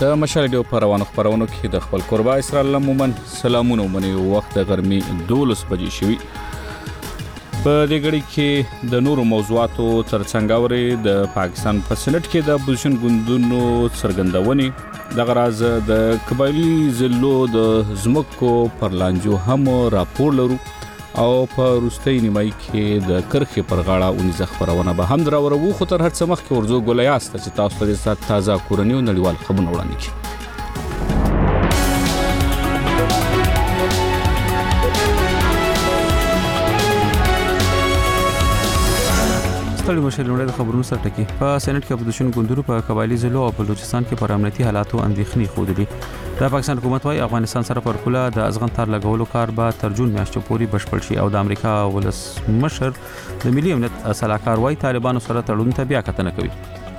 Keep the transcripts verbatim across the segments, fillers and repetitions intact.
د مشال ډیو پروانو خبرونو کې د خپل قربا اسرائیل مومن سلامونه ومني وخت غرمي دولس بجې شوي په دې غړي کې د نورو موضوعاتو ترڅنګ اوري د پاکستان په سېنات کې د اپوزیشن ګوندونو څرګندونې د غراز د قبایلی ضلعو د زمکو پرلانجو هم راپور لرو او په روستۍ نیمای کې د کرخې پر غاړه ونیزه خبرونه به هم دراورو خو تر هر څه مخکې ورزو ګولیاست چې تاسو ته د تازه کورنیو نړیوال خبرونه وړاندې کړي ستړي مشرلونه د خبرونو سره ټکی په سېنات کې اپوزیشن ګوندونو په قبایلی ضلعو او بلوچستان کې پر امنیتي حالاتو اندېښنې خوده د پاکستان حکومت وايي افغانستان سره پر پوله د ازغن تار لګولو کار به تر جون میاشتې پورې بشپړ شي او د امریکا ولسمشر د ملي امنیت صلاحکار وايي طالبانو سره تړون ته بیا کتنه کوي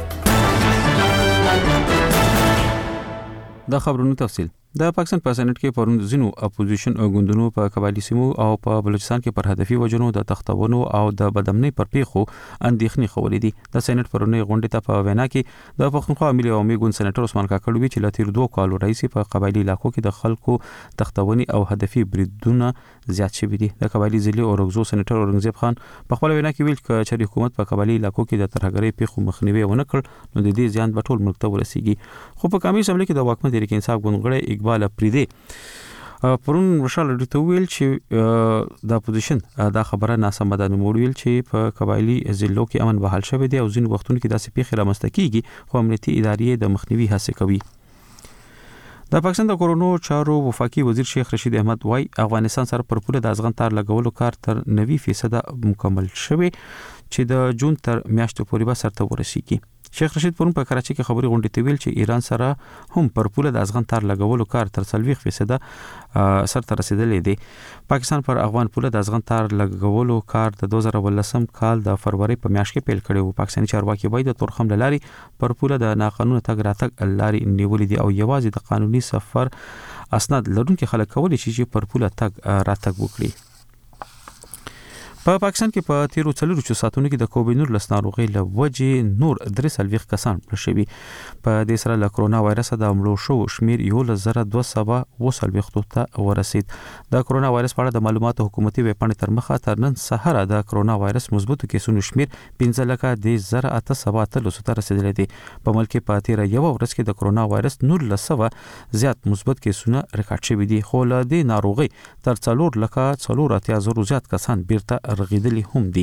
د خبرونو تفصیل د پاکستان په سېنات کې پرون ځینو اپوزیشن ګوندونو په قبایلی سیمو او په بلوچستان کې پر هدفي وجنو د تختونو او د بدامنۍ پر پیښو اندېښنې خولې دي د سېنات پرونی غونډې ته په وینا کې د پښتونخوا ملي عوامي ګوند سېناتر عثمان کاکړ وی چې لاتیر دوه کالو رئیس په قبایلی علاقو کې د خلکو تختونی او هدفي بریدونه زیات شوي دي د قبایلی ضلع او رغزو سېناتر اورنګزیب خان په خپل وینا کې ویل چې حکومت په قبایلی علاقو کې د ترهګرۍ پیښو مخنیوي ونه کړ نو د دې زیان په ټول ملک ته ورسیږي خو په کامل سملې کې د واکمن تحریک انصاف ګوند اقبال افریدي پرون مشال ډیټو ویل چې د اپوزیشن دا خبره ناسمه ده نو ویل چې په قبایلی ضلعو کې امن بحال شوی دی او ځین وختونو کې داسې پیښې رامنځته کیږي خو امنیتي ادارې د مخنیوي هڅه کوي د پاکستان د کورونو چارو وفاقي وزیر شیخ رشید احمد وايي افغانستان سره پر پوله د ازغن تار لګولو کار تر نوي فیصد مکمل شوی چې د جون تر میاشتې پورې به سرته ورسیږي شیخ رشید پرون په کراچۍ کې خبري غونډې ته ویل چې ایران سره هم پر پوله د ازغن تار لګولو کار تر څلويخ فیصد سرته رسیدلې دی پاکستان پر افغان پوله د ازغن تار لګولو کار د دوه زره ولسم کال د فروری په میاشت کې پیل کړی و پاکستاني چارواکي وایي د تورخم لاري پر پوله د ناقانونه تګ راتګ لاري نیولې دي او یوازې د قانوني سفر اسناد لرونکي خلک کولی شي چې پر پوله تګ راتګ وکړي په پا پاکستان کې په تیرو څلورو ساعتونو کې د کووډ نولس ناروغي له وجې نور درې سلويخ کسان مړه شوي په دې سره له کرونا وایرس د مړو شو شمیر یو له زره دوه سوه اوه څلوېښتو ته ورسید د کرونا وایرس په اړه د معلوماتو حکومتي ویب پاڼې تر مخه تر نن سهار د کرونا وایرس مثبتو کیسونو شمیر پنځه لکه د زره اته سوه اتلس ته رسیدلی دی په ملک په تیر یو ورځ کې د کرونا وایرس نولس سوه زیات مثبت کیسونه ریکارډ شوي دي خو له دې ناروغي تر څلور لکه څلور اتیا زره زیات کسان بیرته رغیدلی هم دي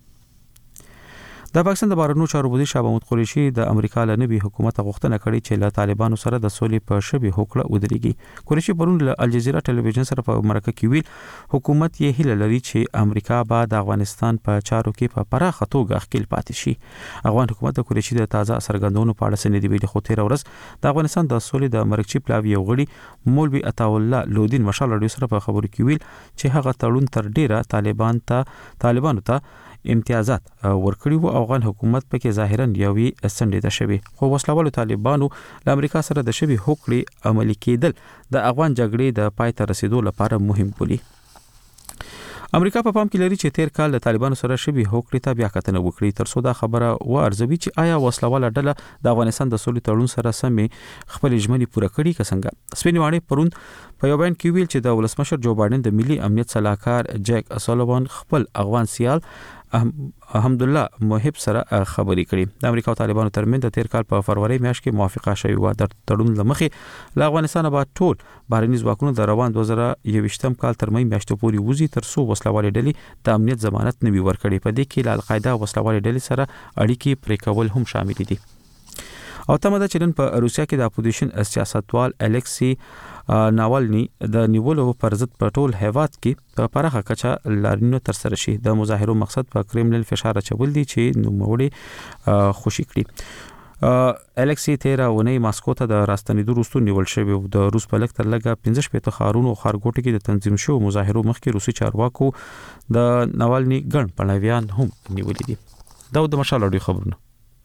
د پاکستان د بهرنیو چارو وزیر شاه محمود قریشي د امریکا له نوي حکومت غوښتنه کړې چې له طالبانو سره د سولې په شبي هوکړه ودرېږي قریشي پرون له الجزیره ټلویزیون سره په مرکه کې ویل حکومت یې هیله لري چې امریکا به د افغانستان په چارو کې په پراخه توګه ښکیل پاتې شي افغان حکومت د قریشي د تازه سرګندونو په اړه سندې ویلي خو تیر ورځ د افغانستان د سولې د مرکزي پلاوی یو غړي مولوي عطا الله لودین مشال رادیو سره په خبرو کې ویل چې هغه تړون تر ډیره طالبان ته طالبانو ته امتیازات ورکړي وو افغان حکومت پکې ظاهرا یوي سندې شوی خو وسلوالو طالبانو له امریکا سره د شبي هوکړې عملي کېدل د افغان جګړې د پای ته رسیدو لپاره مهم بولي امریکا په پام کې لري چې تیر کال د طالبانو سره شبي هوکړې ته بیا کتنه وکړي تر څو دا خبره و ارزوي چې آیا وسلواله ډله د افغانستان د سولې تړون سره سمې خپل ژمنې پوره کړي که څنګه سپینواړي پرون په یو بیان کې ویل چې د ولسمشر جو بایدن د ملي امنیت صلاحکار جیک سولوان خپل افغان سیال حمد الله محب سره خبرې کړې د امریکا او طالبانو ترمنځ د تیر کال په فروری میاشت کې موافقه شوې و د تړون لمخې له افغانستان به ټول بهرني ځواکونه د روان دوه زره یوویشتم کال تر مې میاشتې پورې وځي تر څو وسلوالې ډلې د امنیت ضمانت نه وي ورکړي په دې کې له القاعده وسلوالې ډلې سره اړیکې پرې کول هم شامل دي او تمه ده چې نن په روسیا کې د اپوزیشن سیاستوال الکسی ناوالني د نیولو پر ضد په ټول هیواد کې په پراخه کچه لارینو تر سره شي د مظاهرو مقصد په کرملین فشار اچول دي چې نوموړي خوشي کړي الکسی تیرا ونی ماسکو ته د راستنیدو وروسته نیول شوی د روس په لک تر لګه پنځه شپږ خارونو خارګوټ کې د تنظیم شو مظاهرو مخکې روسي چارواکو د ناوالني ګڼ پلویان هم نیولې دي دا د مشال اړوي خبرونه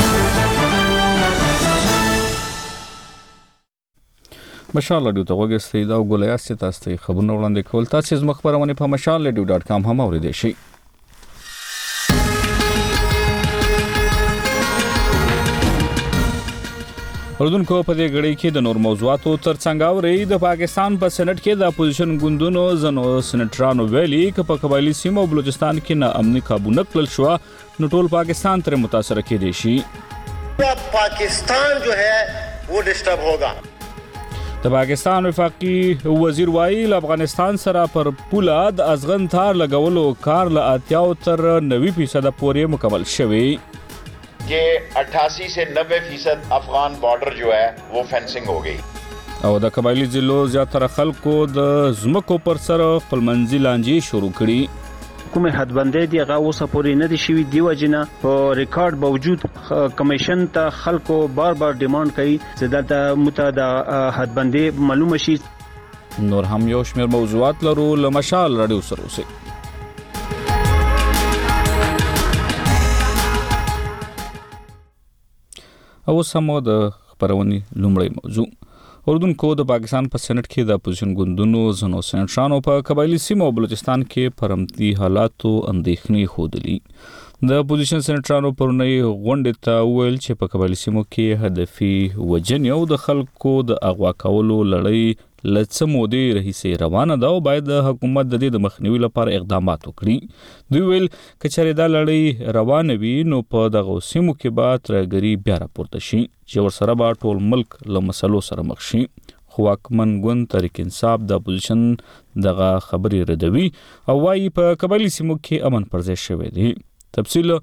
مشال رادیو ته وګورئ دا ګولیاست تاسو ته خبرونه وړاندې کول تاسو زما خبرونه په مشال رادیو ډاټ کام هم اوریدئ شئ اردوونکو په دې غړي کې د نور موضوعاتو ترڅنګ اوري د پاکستان په سېنات کې د اپوزیشن ګوندونو زنو سېنټرانو ویلي چې په قبایلی سیمو او بلوچستان کې نه امني قابو نه کړل شو نو ټول پاکستان تر متاثر کېدی شي. پاکستان جو ہے وہ ڈسٹرب ہوگا. د پاکستان وفاقي وزیر وایي افغانستان سره پر پوله د ازغن تار لګولو کار له اتیاو تر نوي فیصد پورې مکمل شوی. کہ اٹھاسی سے نوے فیصد افغان بارڈر جو ہے وہ فینسنگ ہو گئی. او د قبایلی ضلعو زیاتره خلکو د زمکو پر سر خپل منځي لانجې شروع کړي. کومه حدبندۍ دی هغه اوسه پورې نه دي شوي دی وجنه په ریکارډ باوجود کمیشن ته خلکو بار بار ډیماند کوي چې د متعدد حدبندۍ معلومه شي. نور هم یو شمېر موضوعات لرو له مشال رادیو سره اوسئ. او سمو د خبرونې لومړی موضوع اردوونکو د پاکستان په سېنات کې د اپوزیشن ګوندونو زنو سېنټرانو په قبایلی سیمو او بلوچستان کې پرمتي حالاتو اندېښنې ښودلي. د اپوزیشن سېنټرانو پرونی غونډې ته وویل چې په قبایلی سیمو کې هدفي وجنې او د خلکو د اغوا کولو لړۍ له څه مودې راهیسې روانه ده او باید د حکومت د دې د مخنیوي لپاره اقدامات وکړي. دوی ویل که چېرې دا لړۍ روانه وي نو په دغو سیمو کې به ترهګري بیا راپورته شي چې ورسره به ټول ملک له مسلو سره مخ شي. خو واکمن ګوند تحریک انصاف د اپوزیشن دغه خبرې ردوي او وايي په قبایلی سیمو کې امن پر ځای شوی دی. تفصیل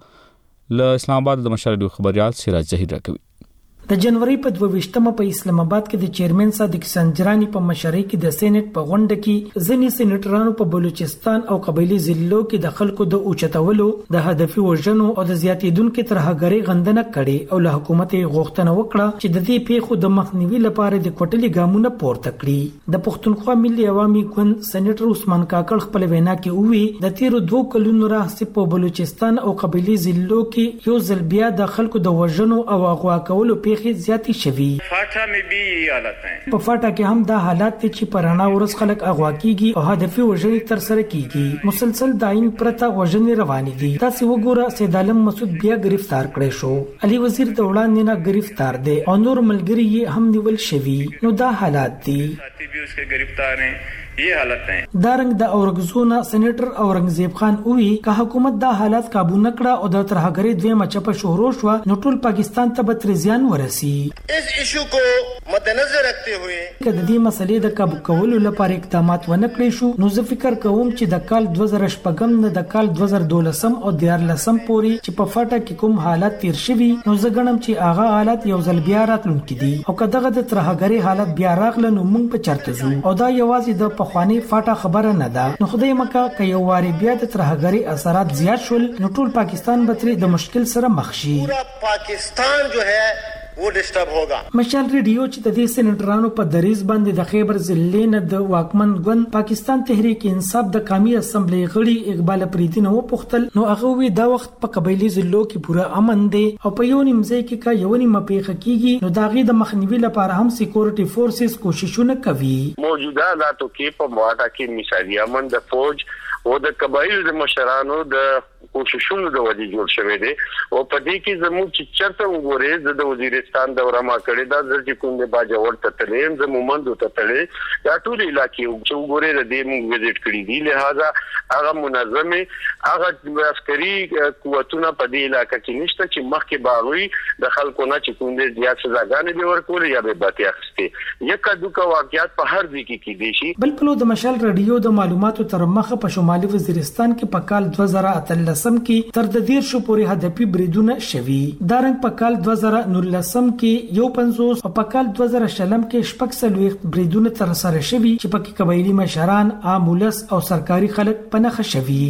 له اسلام آباد د مشال ریډیو خبريال سراج زهیر راکوي. د جنوري په دوه ویشتمه په اسلام آباد کې د چیرمن صادق سنجرانی په مشرۍ کې د سېنات په غونډه کې ځینې سېنټرانو په بلوچستان او قبایلی ضلعو کې د خلکو د اوچتولو د هدفي وژنو او د زیاتېدونکو ترهګرۍ غندنه کړي او له حکومت غوښتنه وکړه چې د دې پیښو د مخنیوي لپاره د کوټلي ګامونه پورته کړي. د پښتونخوا ملي عوامي ګوند سېنټر عثمان کاکړ خپل وینا کې وویل د تیرو دوه کلونو راهیسې په بلوچستان او قبایلی ضلعو کې یو ځل بیا د خلکو د وژنو او اغوا کولو پیښې زیاتی شوی. فاټا میں بھی یہ حالت ہیں. په فاټا کې هم دا حالات دي چې پرانا ورځ خلک اغوا کیږي او هدفي وژنې تر سره کیږي. مسلسل داین پرته وژنې روانې دي. تاسو وګوره سید عالم مسعود بیا گرفتار کړی شو. علي وزیر د وړاندې نه گرفتار دی او نور ملګری یې هم نیول شوی. نو دا حالات دي. ساتھی بھی اس کے گرفتار ہیں. یہ حالت ہیں. دارنګ د اورګزونه سېنیټر اورنګزیب خان وی که حکومت دا حالات قابو نکړه او د ترهګری دویمه چپه شروع شو نو ټول پاکستان ته به زیان ورسي. اس ایشو کو مدنظر رکھتے ہوئے که د دې مسلې د قابو کولو لپاره اقدامات ونه کړی شو نو زه فکر کوم چې د کال دوه زره شپږم نه د کال دوه زره دولسم او دیارلسم پورې چې په فاټا کې کوم حالات تیر شوي نو زه ګڼم چې هغه حالات یو ځل بیا راتلونکي دي او که دغه د ترهګری حالت بیا راغله نو موږ په چرته ځو او دا یوازې د پخوانی فاټا خبره نه ده. نو خدای مکه که یو واری بیا د ترهګری اثرات زیات شول نو ټول پاکستان به ترې د مشکل سره مخ شي. پورا پاکستان جو ہے وہ ډسټرب ہوگا. مشال ریډیو چې د دې سېنټرانو په دریز باندې د خیبر ضلع نه د واکمن ګوند پاکستان تحریک انصاف د قومي اسمبلی غړي اقبال پریدي نو پختل نو هغه وی دا وخت په قبایلی ضلعو کې پورا امن دی او په یو نیم ځای کې کا یو نیم پیښه کیږي نو دا غي د مخنیوي لپاره هم سکیورټي فورسز کوششونه کوي. موجوده حالاتو کې په مواقع کې مثالي امن د فوج او د قبایل د مشرانو د کوششونو د وجې جوړ شوی دی او په دې کې زموږ چې چرته وګورې د وزیرستان دورہ ما کړی دا چې کوم د باجوړ ته تلې زمومند ته تلې دا ټول علاقې چې وګورې د دې موږ وزټ کړی دی لہذا هغه منظمه هغه عسکري قوتونه په دې علاقې کې نشته چې مخکې باغوي د خلکو نه چې کوم دې زیات سزاګانې به ورکول یا به باتي اخستي یکا دوکا واقعیات په هر ځای کې کې دي شي. بل پلو د مشال رادیو د معلوماتو تر مخه په شمالي وزیرستان کې په کال دوه زره اتلس سم کې تر د دیر شو پورې هدفي بریدونه شوي. دارنګ په کال دوه زره نولسم کې یو پنځوس او په کال دوه زره شلم کې شپږ څلوېښت بریدونه تر سره شوي چې پکې قبایلی مشران عام ولس او سرکاري خلک په نښه شوي.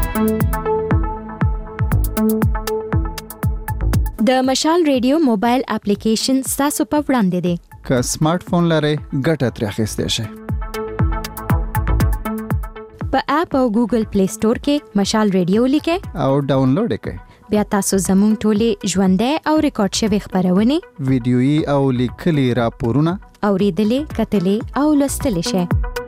د مشال ریډیو موبایل اپلیکیشن ستاسو په وړاندې دی. که سمارټ فون لرئ ګټه ترې اخیستی شئ. په اپ او ګوګل پلی سٹور کې مشال ریډیو لیکئ او ډاونلوډ کړئ. بیا تاسو زموږ ټولې ژوندۍ او ریکارډ شوي خبرونه ویډیويي او لیکلي راپورونه اوریدلې کتلې او لوستلې شئ.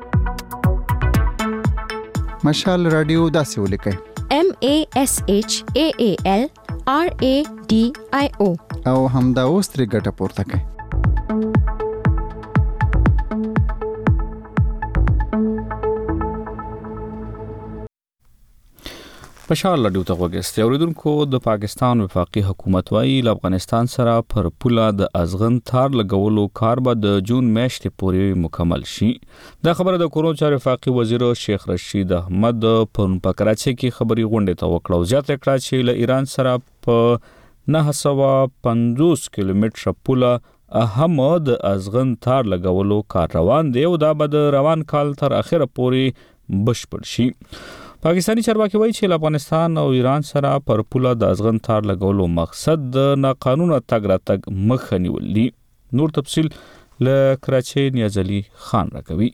مشال رادیو داسې ولیکئ M A S H A A L R A D I O او همدا اوس ترې ګټه پورته کړئ. مشال لډیو ته وګستي اوریدونکو د پاکستان وفاقي حکومت وايي ل افغانستان سره پر پوله د ازغن تار لګولو کار به د جون میاشتې پورې مکمل شي. دا خبره د کورونو چارو وفاقي وزیر شیخ رشید احمد په کراچۍ کې خبري غونډه ته وکړه. زیاته کړه چې ل ایران سره په نه سوه پنځوس کیلومتره پوله اهم د ازغن تار لګولو کار روان دی او دا به د روان کال تر اخره پورې بشپړ شي. پاکستانی چارواکي وایي چې افغانستان او ایران سره پر پوله د ازغن تار لګولو مقصد د ناقانونه تګ راتګ مخه نیول دي. نور تفصیل له کراچۍ نیاز علي خان راکوي.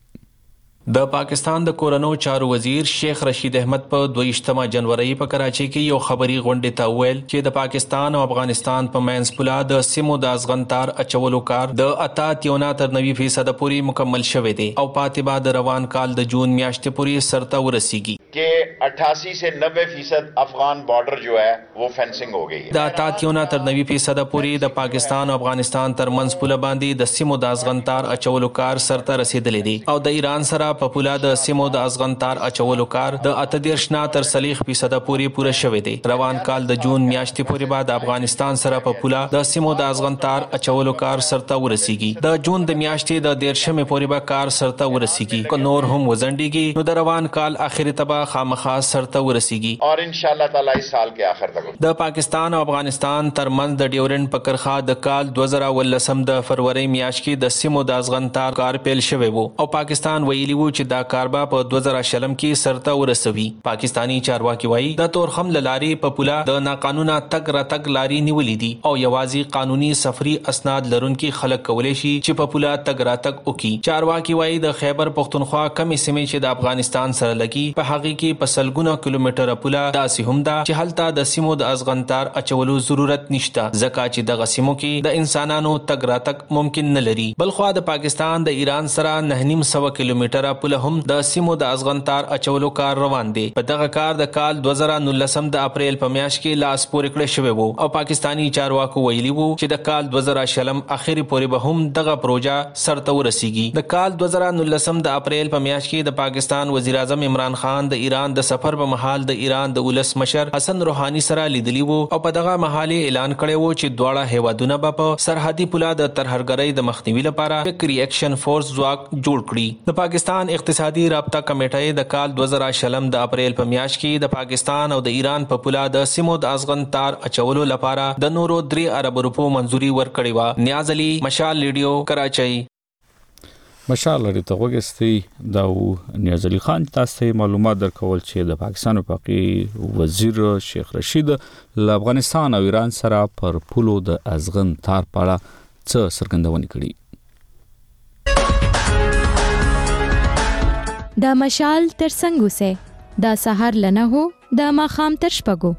د پاکستان د کورونو چارو وزیر شیخ رشید احمد په دویشتمه جنوري په کراچۍ کې یو خبري غونډه ته ویل چې د پاکستان او افغانستان په مینس پوله د سیمو د ازغن تار اچولو کار د اته تیونه تر نوي فیصد پورې مکمل شوی دی او پاتې بعد روان کال د جون میاشتې پورې سرته ورسیږي कि अट्ठासी से नब्बे फीसद अफगान बॉर्डर जो है वो फेंसिंग हो गई है. د اته تیونه تر نوي فیصد پورې د پاکستان او افغانستان تر منځ پوله باندې د سیمو د ازغن تار اچولو کار سرته رسیدلی دی او د ایران سره په پوله د سیمو د ازغن تار اچولو کار د اته دیرش نه تر څلوېښت فیصد پورې پوره شوی دی. روان کال د جون میاشتې پورې بعد افغانستان سره په پوله د سیمو د ازغن تار اچولو کار سرته ورسیږي. د جون د میاشتې د دیرشمې پورې به کار سرته ورسیږي. که نور هم وزنډیږي نو د روان کال اخر ته به خامخا سرته ورسیږي اور ان شاء الله تعالی اس سال کې اخر تک. د پاکستان او افغانستان ترمنځ د ډیورنډ په کرخه د کال دوه زره ولسم د فروری میاشت کې د سیمو د ازغن تار کار پیل شوی وو او پاکستان ویلی وو چې دا کار به په دوه زره شلم کې سرته ورسوي. پاکستانی چارواکي وایي د تورخم لاري په پوله د ناقانونه تګ راتګ لاري نیولې دي او یوازې قانوني سفري اسناد لرونکي خلک کولای شي چې په پوله تګ راتګ وکړي. چارواکي وایي د خیبر پختونخوا کمې سیمې چې د افغانستان سره لګي په هغه کې په سلګونه کیلومتره پوله داسې هم ده چې هلته د سیمو د ازغن تار اچولو ضرورت نشته ځکه چې دغه سیمو کې د انسانانو تګ راتګ ممکن نه لري. بلخوا د پاکستان د ایران سره نه نیم سوه کیلومتره پوله هم د سیمو د ازغن تار اچولو کار روان دی. په دغه کار د کال دوه زره نولسم د اپریل په میاشت کې لاس پورې کړی شوی وو او پاکستانی چارواکو ویلي وو چې د کال دوه زره شلم اخري پورې به هم دغه پروژه سرته ورسیږي. د کال دوه زره نولسم د اپریل په میاشت کې د پاکستان وزیر اعظم عمران خان د ایران د سفر په مهال د ایران د ولس مشر حسن روحاني سره لیدلی وو او په دغه مهال اعلان کړی وو چې دواړه هیوادونه به په سرحدي پوله د ترهګرۍ د مخنیوي لپاره کویک ریاکشن فورس ځواک جوړ کړي. د پاکستان اقتصادي رابطه کمیټه د کال دوه زره شلم د اپریل په میاشت کې د پاکستان او د ایران په پوله د سیمو د ازغن تار اچولو لپاره د نورو درې ارب روپو منځوري ورکړې وه. نیاز علي، مشال ریډیو، کراچۍ. مشال لري ته وګستي دا نیاز علي خان تاسو معلومات درکول چې د پاکستان وفاقي وزیر شیخ رشید ل افغانستان او ایران سره پر پولو د ازغن تار په اړه څه څرګندونه کړې. د مشال تر څنګه سه د سحر لنه هو د ماخام تر شپګو.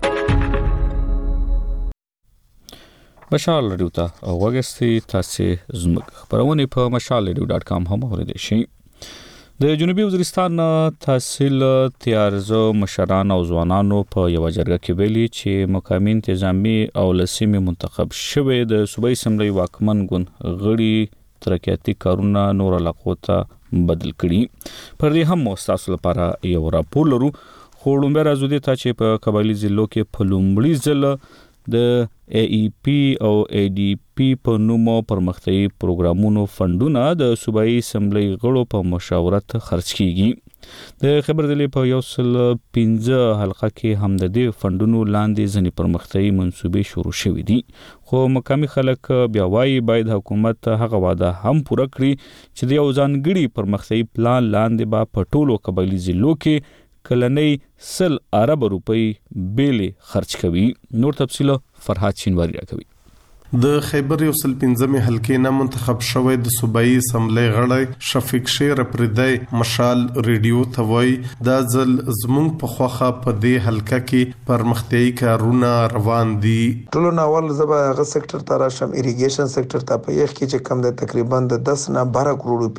مشال ریډیو ته وګستي تاسو زموږ خبرونه په مشال ریډیو ډاټ کام هم اوریدئ شئ. د جنوبي وزیرستان تحصیل تیارزو مشران او ځوانانو په یو جرګه کې ویلي چې مقامي انتظامی او لسیمه منتخب شوه د صوبایي اسمبلی واکمن ګوند غړي ترقیاتي کارونه نور علاقو ته بدل کړي. پر دې هم مستاسو لپاره یو راپور لرو. خو لومبه راځو دي ته چې په قبایلی ضلعو کې په لومړي ځل د ای ای پی او ای ډی پی په نومو پرمختیايي پروګرامونو فندونه د صوبایي اسمبلی غړو په مشاورت خرج کیږي. د خبر دلی په یو سل پنځه حلقه کې هم د دې فندونو لاندې ځنې پرمختیايي منصوبې شروع شوې دي خو مقامي خلک بیا وايي باید حکومت هغه وعده هم پوره کړي چې د یو ځانګړي پرمختیايي پلان لاندې به په ټولو قبایلی ضلعو کې کلنۍ سل ارب روپۍ بیلې خرج کوي. نور تفصیل فرحات شینواری راکوي. د خیبر یو سل پنځمې حلقې نه منتخب شوی د صوبایي اسمبلی غړی شفیق شیر پردی مشال ریډیو ته وایي دا ځل زموږ په خوخه په دې حلقه کې پرمختیايي کارونه روان دي. ټولو ناول زبا هغه سېکټر ته راشم، ایریګیشن سېکټر ته په یخ کې چې کم د تقریبا د دس نه بارہ کروڑ روپے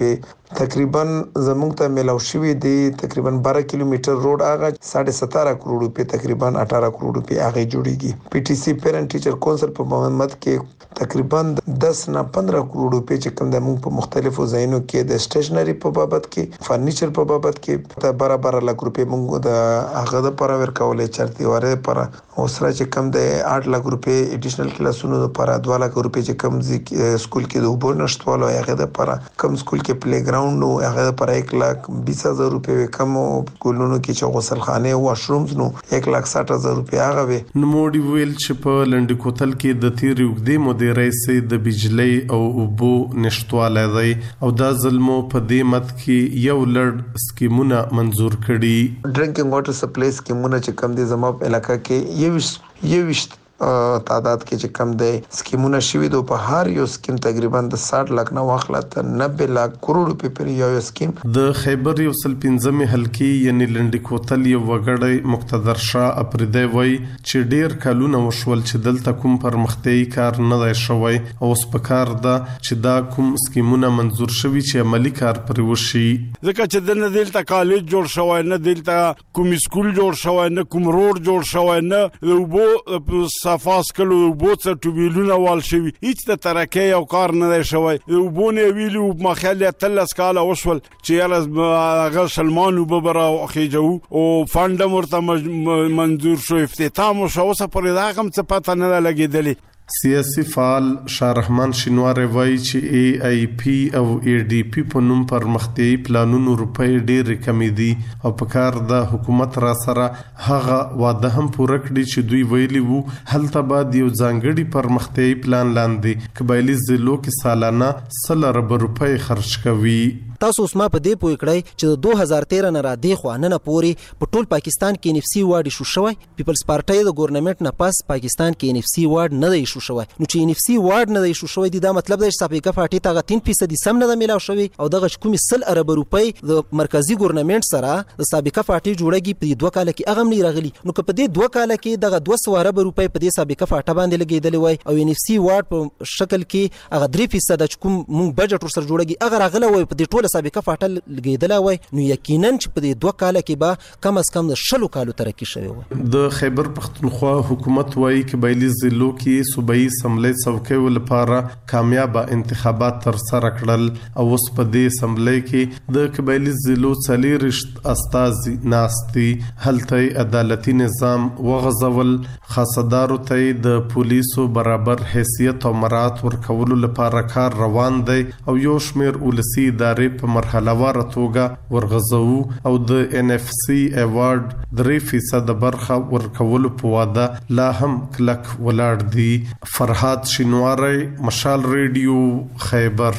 تقریبا زموږ ته ملاو شوی دی تقریبا بارہ کیلومتر روډ هغه ساڑھے سترہ کروڑ روپے تقریبا اٹھارہ کروڑ روپے هغه جوړیږي پی ټی سی پیرنٹ ټیچر کونسل په محمد کې تقریبا دس نه پندرہ کروڑ روپے چې کوم د موږ په مختلفو ځایونو کې د سټیشنری په بابت کې فرنیچر په بابت کې د بارہ بارہ لک روپے موږ د هغه د پر ورکولې چرته وره پر اوسره چې کم د آٹھ لک روپے اډیشنل کلاسونو لپاره دوه لک روپے چې کم سکول کې د وبو نشټوالو هغه د پر کم سکول کې پلی ګراوند نو هغه پر ایک لاکھ بیس هزار روپے کم کولونو کې چې غسل خانه او واشرومز نو ایک لاکھ ساٹھ هزار روپے هغه وي نو موډي ویل چې په لنډ کوتل کې د تیر یوګدې مودې رئیس د بجلی او وبو نشټواله دی او دا ظلمو په دې مت کې یو لړ سکیمونه منزور کړي ډرینکینګ واټر سپلای سکیمونه چې کم دي زموږ په علاقہ کې یوش یوش تعداد کې چې کم دی سکیمونه شوي دو په هر یو سکیم تقریبا د ساٹھ لک نه واخله ته نوے لک کروڑ روپے پر یو سکیم د خیبر یو سل پنځمه حلقې یعنی لنډی کوتل یو وګړی مقتدر شاه اپریدی وای چې ډیر کلونه وشول چې دلته کوم پرمختیايي کار نه دی شوی او سپکار دا چې دا کوم سکیمونه منزور شوي چې عملی کار پر وشي ځکه چې د دلته کالج جوړ شوی نه دلته کوم سکول جوړ شوی نه کوم روډ جوړ شوی نه وبو صفاس کلو بوت ټوبیلونه وال شوی هیڅ د ترکه یو کار نه دی شوی وبونه ویلو مخاله تلس کاله وشول چې هغه سلمان وببره او خېجو او فند مرته منظور شو افتتام شو اوسه پر دا کوم څه پته نه لګیدلی سیاسي فعال شاه رحمان شینواری وایي چې ای ای پی او ای ډی پی په نوم پرمختیايي پلانونو روپۍ ډېرې کمې دي او په کار د حکومت را سره هغه واده هم پوره کړي چې دوی ویلي وو هلته بعد یو ځانګړي پرمختیايي پلان لاندې قبایلی ضلعو کې سالانه سل ارب روپۍ خرج کوي تاسو اوس ما په دې پوه کړئ چې د دوه هزار تیرہ نه را دی خو نن پورې په ټول پاکستان کې ان اف سی وارډ شو شوی پیپلز پارټي د ګورنمنت نه پاس پاکستان کې ان اف سی وارډ نه دی شو شوی نو چې ان اف سی وارډ نه دی شو شوی دا مطلب دی چې سابقه پارټي ته تین فیصد سم نه ملاو شوی او دغه کومې سل ارب روپۍ د مرکزی ګورنمنت سره د سابقه پارټي جوړیږي په دوه کال کې اغم نه راغلی نو که په دې دوه کال کې دغه دوه سوه ارب روپۍ په دې سابقه پارټي باندې لګیدلې وای او ان اف سی وارډ په شکل کې هغه درې فیصد چې کوم مونږ بجټ سره جوړیږي هغه راغله وای په دې ټوله سابقه پارټي لګیدلا وای نو یقینا چې په دې دوه کال کې به کم از کم د شلو کالو ترقی شوی وای د خیبر پختونخوا حکومت وایي چې قبایلی ضلعو کې صوبایي اسمبلی څوکۍ لپاره کامیاب انتخابات تر سره کړل او اوس په دې اسمبلی کې د قبایلی ضلعو څلېرشت استازي ناستي هلته عدالتي نظام وغځول خاصدارو ته د پولیسو برابر حیثیت او مراعات ورکولو لپاره کار روان دی او یو شمېر ولسی ادارې په مرحله وار توګه ورغځو او د ان اف سی ایوارډ درې فیصد برخه ورکولو په واده لا هم کلک ولاړ دي فرحات شینواری مشال ریډیو خیبر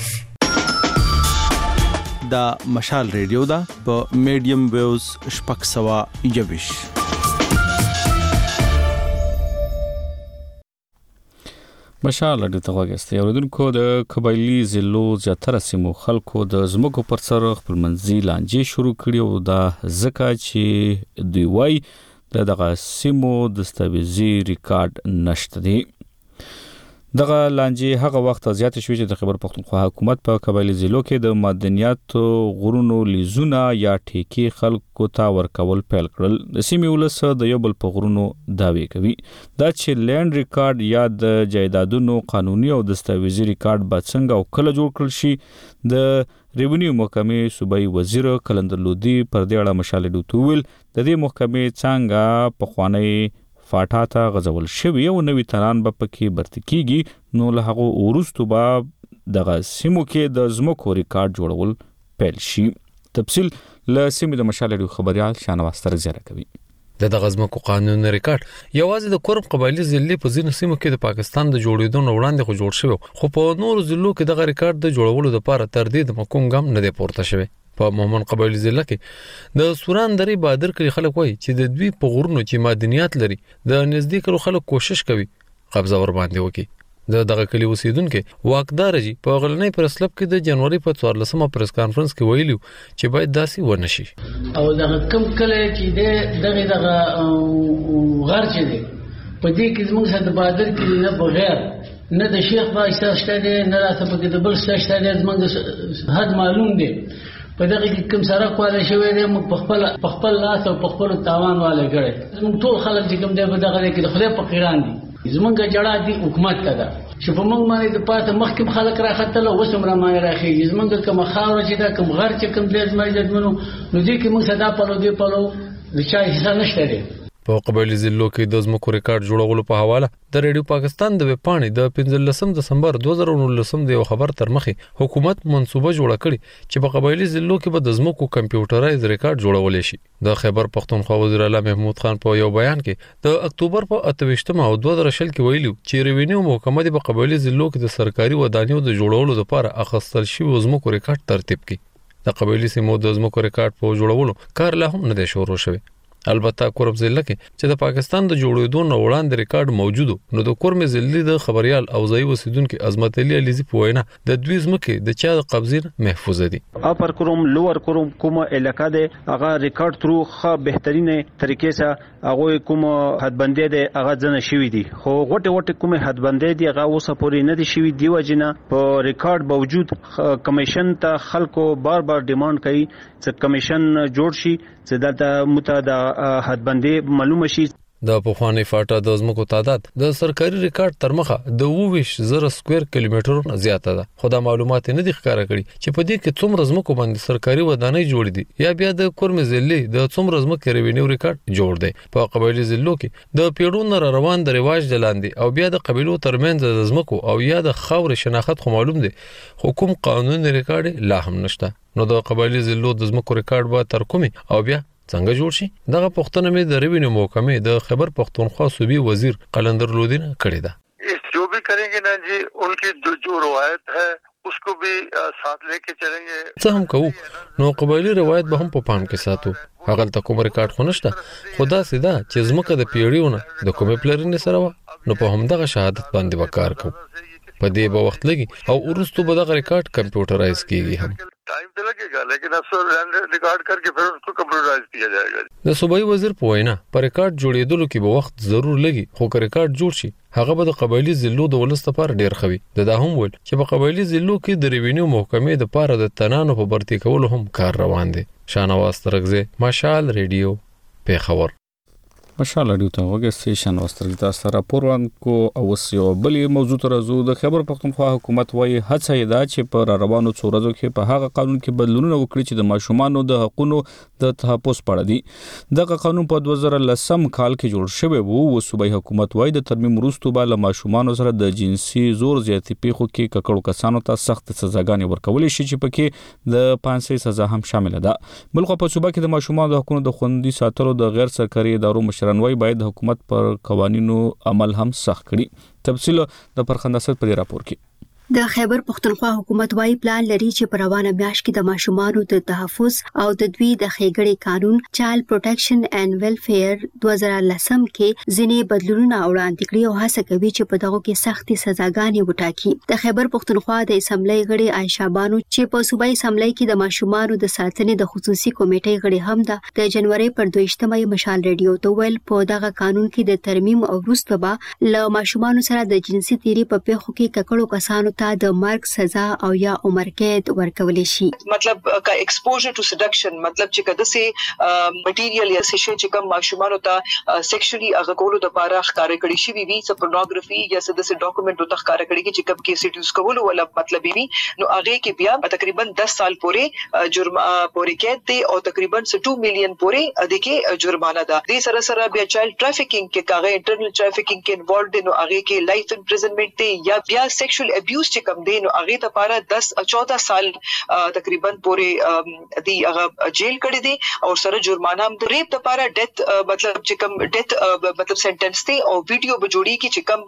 دا مشال ریډیو دا په میډیم ویوز شپږ سوه یوویش مشال د توګهسته اوریدونکو د قبایلی ضلعو زیاتره سیمو خلکو د زمکو پر سر خپل منځي لانجې شروع کړي او دا زکه چې دوی وای د دغه سیمو دستاویزي ریکارډ نشته دی دغه لانجې هغه وخت زیات شوې چې د خیبر پختونخوا حکومت په قبایلی ضلعو کې د معدنیات غرونو لیزونه یا ټیکي خلکو ته ورکول پیل کړل د سیمې ولس د یو بل په غرونو داوی کوي دا چې لینډ ریکارډ یا د جایدادونو قانوني او دستاویزي ریکارډ به څنګه او کله جوړ کړل شي د ریونیو محکمې صوبایي وزیر کلندر لودي پر دې اړه مشال ډوتوول د دې محکمې څنګه په خوانی فاټا ته غځول شوی او نوې تران به پکې برتی کیږي نو له هغه ورستو به دغه سیمو کې د زمکو ریکارډ جوړول پیل شي تفصیل له سیمې د مشال خبريال شانواستر زیاته کوي د دغه زمکو قانون ریکارډ یوازې د کورم قبایلی ضلع په ځینو سیمو کې د پاکستان د جوړېدو نه وړاندې خو جوړ شوی خو په نورو ضلعو کې دغه ریکارډ د جوړولو لپاره تر دې د کوم ګام نه دی پورته شوی په مومن قبایلی ضلع کې د سوران درې بادر کلی خلک وایي چې د دوی په غرونو چې معدنیات لري د نزدیکو خلک کوشش کوي قبضه ور باندې وکړي د دغه کلی اوسیدونکو واکدار جی په غلنۍ پرسلب کې د جنوري په څوارلسمه پریس کانفرنس کې ویلو چې باید داسي ونشي او دغه کم کلی چې دغه دغه غر چې دی په دې کې زموږ د بادر کلی نه بغیر نه د شیخ بایسته شته دی نه راته پکې د بل شته دی زمونږ حد معلوم دی په دغه کې کوم سره کواله شوی دی موږ په خپل په خپل لاس او په خپل تاوان والے کړي زموږ ټول خلک چې کوم دی په دغه کې د خدای په قران دي زمونږ جړه دي حکومت ته ده چې په موږ باندې د پاتې مخکې خلک راختل او وسم را ما راخي زمونږ کوم خاور چې دا کوم غر چې کوم دې زما عزتمنو نو دې کې موږ صدا په لو دې په لو د چا حصہ نشته دی په قبایلی ضلعو کې د ځمکو ریکارډ جوړولو په حواله د ریډیو پاکستان د ویبپاڼې د پنځلسم دسمبر دوه زره نولسم د یو خبر تر مخې حکومت منصوبه جوړه کړې چې په قبایلی ضلعو کې به د ځمکو کمپیوټرایز ریکارډ جوړول شي د خیبر پختونخوا وزیر اعلی محمود خان په یو بیان کې د اکتوبر په اته ویشتمه او دوه زره شل کې ویلي چې ریوینیو محکمه د قبایلی ضلعو کې د سرکاري ودانیو د جوړولو لپاره اخیستل شوی ځمکو ریکارډ ترتیب کړي د قبایلی سیمو د ځمکو ریکارډ په جوړولو کار لا هم نه دی شروع شوی البته کورم ضلع کې چې د پاکستان د جوړېدو نه وړاندې ریکارډ موجودو نو د کورم ضلع د خبريال او ځای اوسیدونکو عظمت علي عليزي په وینا د دوی ځمکې د چا د قبضې محفوظ دي اپر کورم لوور کورم کومه علاقہ ده هغه ریکارډ ترو خه بهترینه طریقې سره هغه کومه حدبندې ده هغه ځنه شوی دي خو غټه غټه کومه حدبندې دي هغه اوسه پورې نه دي شوی دی وجنه په ریکارډ باوجود کمیشن ته خلکو بار بار ډیماند کوي چې کمیشن جوړ شي چې دا متعدد حدبندې معلومه شي د پخوانی فاټا د ځمکو تعداد د سرکاري ریکارډ تر مخه د اوویش زره سکوير کیلومترونو زیاته ده خو دا معلومات نه دي ښکاره کړي چې په دې کې څومره ځمکو باندې سرکاري ودانۍ جوړ دي یا بیا د کورم ضلع د څومره ځمکو ریوینیو ریکارډ جوړ دی په قبایلی ضلعو کې د پیړونو را روان د ریواج دلاندې او بیا د قبیلو ترمنځ د ځمکو او یا د خاور شناخت خو معلوم دي حکومت قانون ریکارډ لا هم نشته نو د قبایلی ضلعو د ځمکو ریکارډ به تر کومي او بیا څنګه جوړ شي دغه پښتنه مې د ریوینیو محکمې د خیبر پختونخوا صوبې وزیر قلندر لودین کړی دا جو بھی کریں گے نا جی ان کی جو روایت ہے اس کو بھی ساتھ لے کے چلیں گے څه هم کوو نو قبایلی روایت به هم په پام کې ساتو هغه ته کوم ریکارډ خو نشته خدا سیدا چې زمکه د پیړیونه د کومې پلرینې سره نو په همدغه شهادت باندې وکړ کو په دې به وخت لګي او ورستو به دغه ریکارډ کمپیوټرایز کیږي هم ٹائم تو لگے گا لیکن اب سو ریکارڈ کر کے پھر اس کو کمپیوٹرائز کیا جائے گا د صوبایي وزیر په وینا پر ریکارډ جوړېدلو کې به وخت ضرور لګي خو که ریکارډ جوړ شي هغه به د قبایلی ضلعو د ولست لپاره ډیر خوي د دا هم ول چې په قبایلی ضلعو کې د ریوینیو محکمې د پاره د تنانو په برتی کولو هم کار روان دي شانواز ترغزه مشال ریډیو پیښور مشال ریډیو ته وګورئ شانواز ترغزه سره راپور کو او سیو بلې موضوع تر زو د خیبر پختونخوا حکومت وايي هڅه یې ده چې په روانو څو ورځو کې په هغه قانون کې بدلونونه وکړي چې د ماشومانو د حقوقو د تحفظ پړه دي دغه قانون په دوه زره لسم کال کې جوړ شوی وو او صوبایي حکومت وايي د ترمیم وروسته به له ماشومانو سره د جنسي زور زیاتې پیښو کې ککړو کسانو ته سخت سزاګانې ورکول شي چې پکې د پانسي سزا هم شامل ده بلخو په صوبه کې د ماشومانو د حقوقو د خوندي ساتلو د غیر سرکاري ادارو مشرانوي باید حکومت پر قوانینو عمل هم سخت کړي تفصیل د پرخنداست په راپور کې د خیبر پختونخوا حکومت وايي پلان لري چې په روانه میاشت کې د ماشومانو د تحفظ او د دوی د ښېګړې قانون چایلډ پروټیکشن اینڈ ویلفیر دوه زره لسم کې ځینې بدلونونه وړاندې کړي او هڅه کوي چې په دغه کې سختي سزاګانې وټاکي د خیبر پختونخوا د اسمبلی غړي عائشہ بانو چې په صوبایي اسمبلی کې د ماشومانو د ساتنې د خصوصي کمیټې غړي هم ده د جنوري پر دویشتمه مشال ریډیو ته ویل په دغه قانون کې د ترمیم او وروسته به له ماشومانو سره د جنسي تیری په پیښو کې ککړو کسانو ته د مرګ سزا او یا عمر قید ورکول شي مطلب کا ایکسپوژر ټو سیډکشن مطلب چې کده سي مټیریل یا سشي چې کوم ماشومان ته سیکشوالي هغه کولو د پاره ښکار کړي شي وی س پورنوګرافي یا س د سي ډاکومېنټ ته ښکار کړي چې کوم کیس یوز کولو ولا مطلب وی نو هغه کې بیا تقریبا دس سال پورې جرم پورې قید دی او تقریبا دو میلیون پورې د کې جرمانه ده د سره سره بیا چایلډ ټرافیکینګ کې کاغه انټرنل ټرافیکینګ کې انوالوډ دي نو هغه کې لایف امپریزنمنت دی یا بیا سیکشوال ابیوز چې کوم دی نو هغه ته پاره دس چودہ سال تقریبا پورې دی هغه جیل کړی دی او سره جرمانه هم د ریپ ته پاره ډیث مطلب چې کوم ډیث مطلب سنټنس دی او ویډیو به جوړی کی چې کوم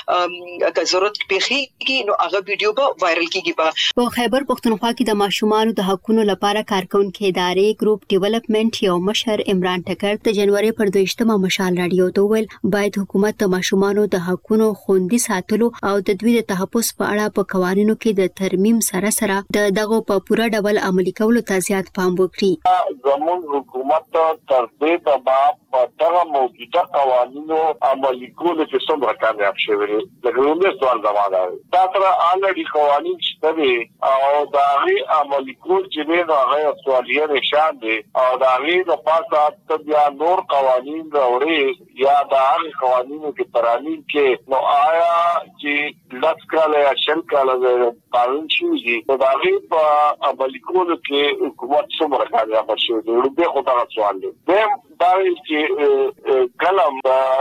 به ضرورت پیخي کی نو هغه ویډیو به وایرل کیږي په په خیبر پختونخوا کې د ماشومانو د حقوقو لپاره کارکونکو ادارې ګروپ ډیولپمنٹ یو مشر عمران ټکر د جنوري پر دویشتمه مشال رادیو ته ویل باید حکومت د ماشومانو د حقوقو خوندي ساتلو او د دوی د تحفظ په اړه په قوانینو کې د ترمیم سره سره د دغه په پوره ډول عملي کولو ته زیات پام وکړي. زموږ حکومت تر دې تبا په دغه موجوده قوانینو عملي کولو کې څومره کامیاب شوي دي. د ګوندې سوال زمانه دا تر الریډي قوانین شته دي او دا غي عملي کول چې نه هغه سوالیه نشان دي او دا غي د پاسه د بیا نور قوانین راوړي یا دا هغه قوانینو کې ترانیم کې نو آیا چې لاسکاله یا شلکاله قانون شي دا غي په عملي کولو کې حکومت څومره کامیاب شوي دي. ورته خو دا سوال دی دا چې کلم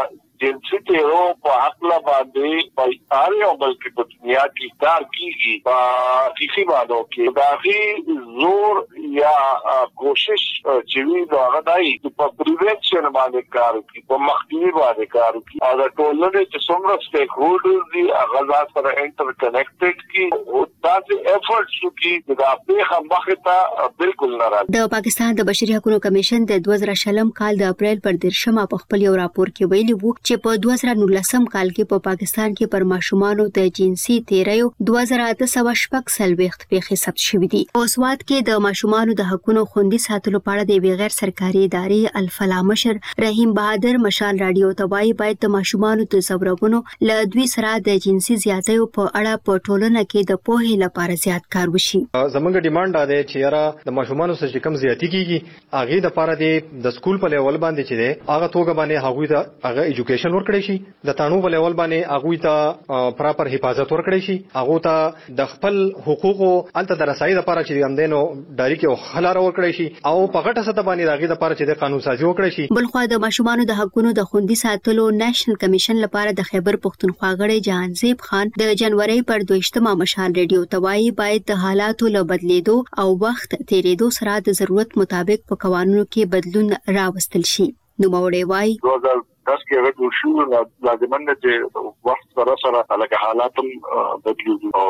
جنسي تیرو په حق لا باندې په اړ یو بل کې په دنیا کې کار کیږي په کیسه باندې کې باغی زور یا کوشش چې وی دا غدای په پریوینشن باندې کار کوي په مخنیوي باندې کار کوي او دا ټولنه چې څومره سټیک هولډرز دي هغه سره انټر کنیکټډ کی او تاسو افورټس کوي دا په مخه ته بالکل نه راځي. د پاکستان د بشري حقوقو کمیشن د دوه زره شلم کال د اپریل پر دیرشمه په خپل یو راپور کې ویلي وو چې په دوه زره نولسم کال کې په پاکستان کې پر ماشومانو د جنسي تیریو دوه زره اته سوه شپږ څلوېښت پیښې ثبت شوې دي. او سواد کې د ماشومانو د حقوقو خوندي ساتلو په اړه د غیر سرکاري ادارې الفلا مشر رحیم بهادر مشال رادیو ته وایي باید د ماشومانو د زورونو له دوی سره د جنسي زیاتیو په اړه په ټولنه کې د پوهې لپاره زیات کار وشي. زمونږ ډیمانډ دا دی چې یاره د ماشومانو سره کم زیاتی کیږي هغه د لپاره د سکول په لیول باندې چې دی هغه توګه باندې هغه ته هغه ایجوکیشن ورکړي شي د تانو په لیول باندې هغه ته پراپر حفاظت ورکړي شي هغه ته د خپل حقوقو الته د رسایي لپاره چې هم دینو ډایری کې خلار ورکړي شي او په غټه سطح باندې هغه لپاره چې د قانون سازي وکړي شي. بل خو د ماشومانو د حقوقو د خوندي ساتلو نېشنل کمیشن لپاره د خیبر پښتونخوا غړي جهانزیب خان د جنوري پر دویشتمه مشال ریډیو توای باید د حالاتو له بدلیدو او وخت تیریدو سره د ضرورت مطابق په قوانینو کې بدلون راوستل شي. نو موړې وای دو هزار دس کې هغه د شو لازم نه چې وخت سره سره علاقه حالاتم بدلیږي او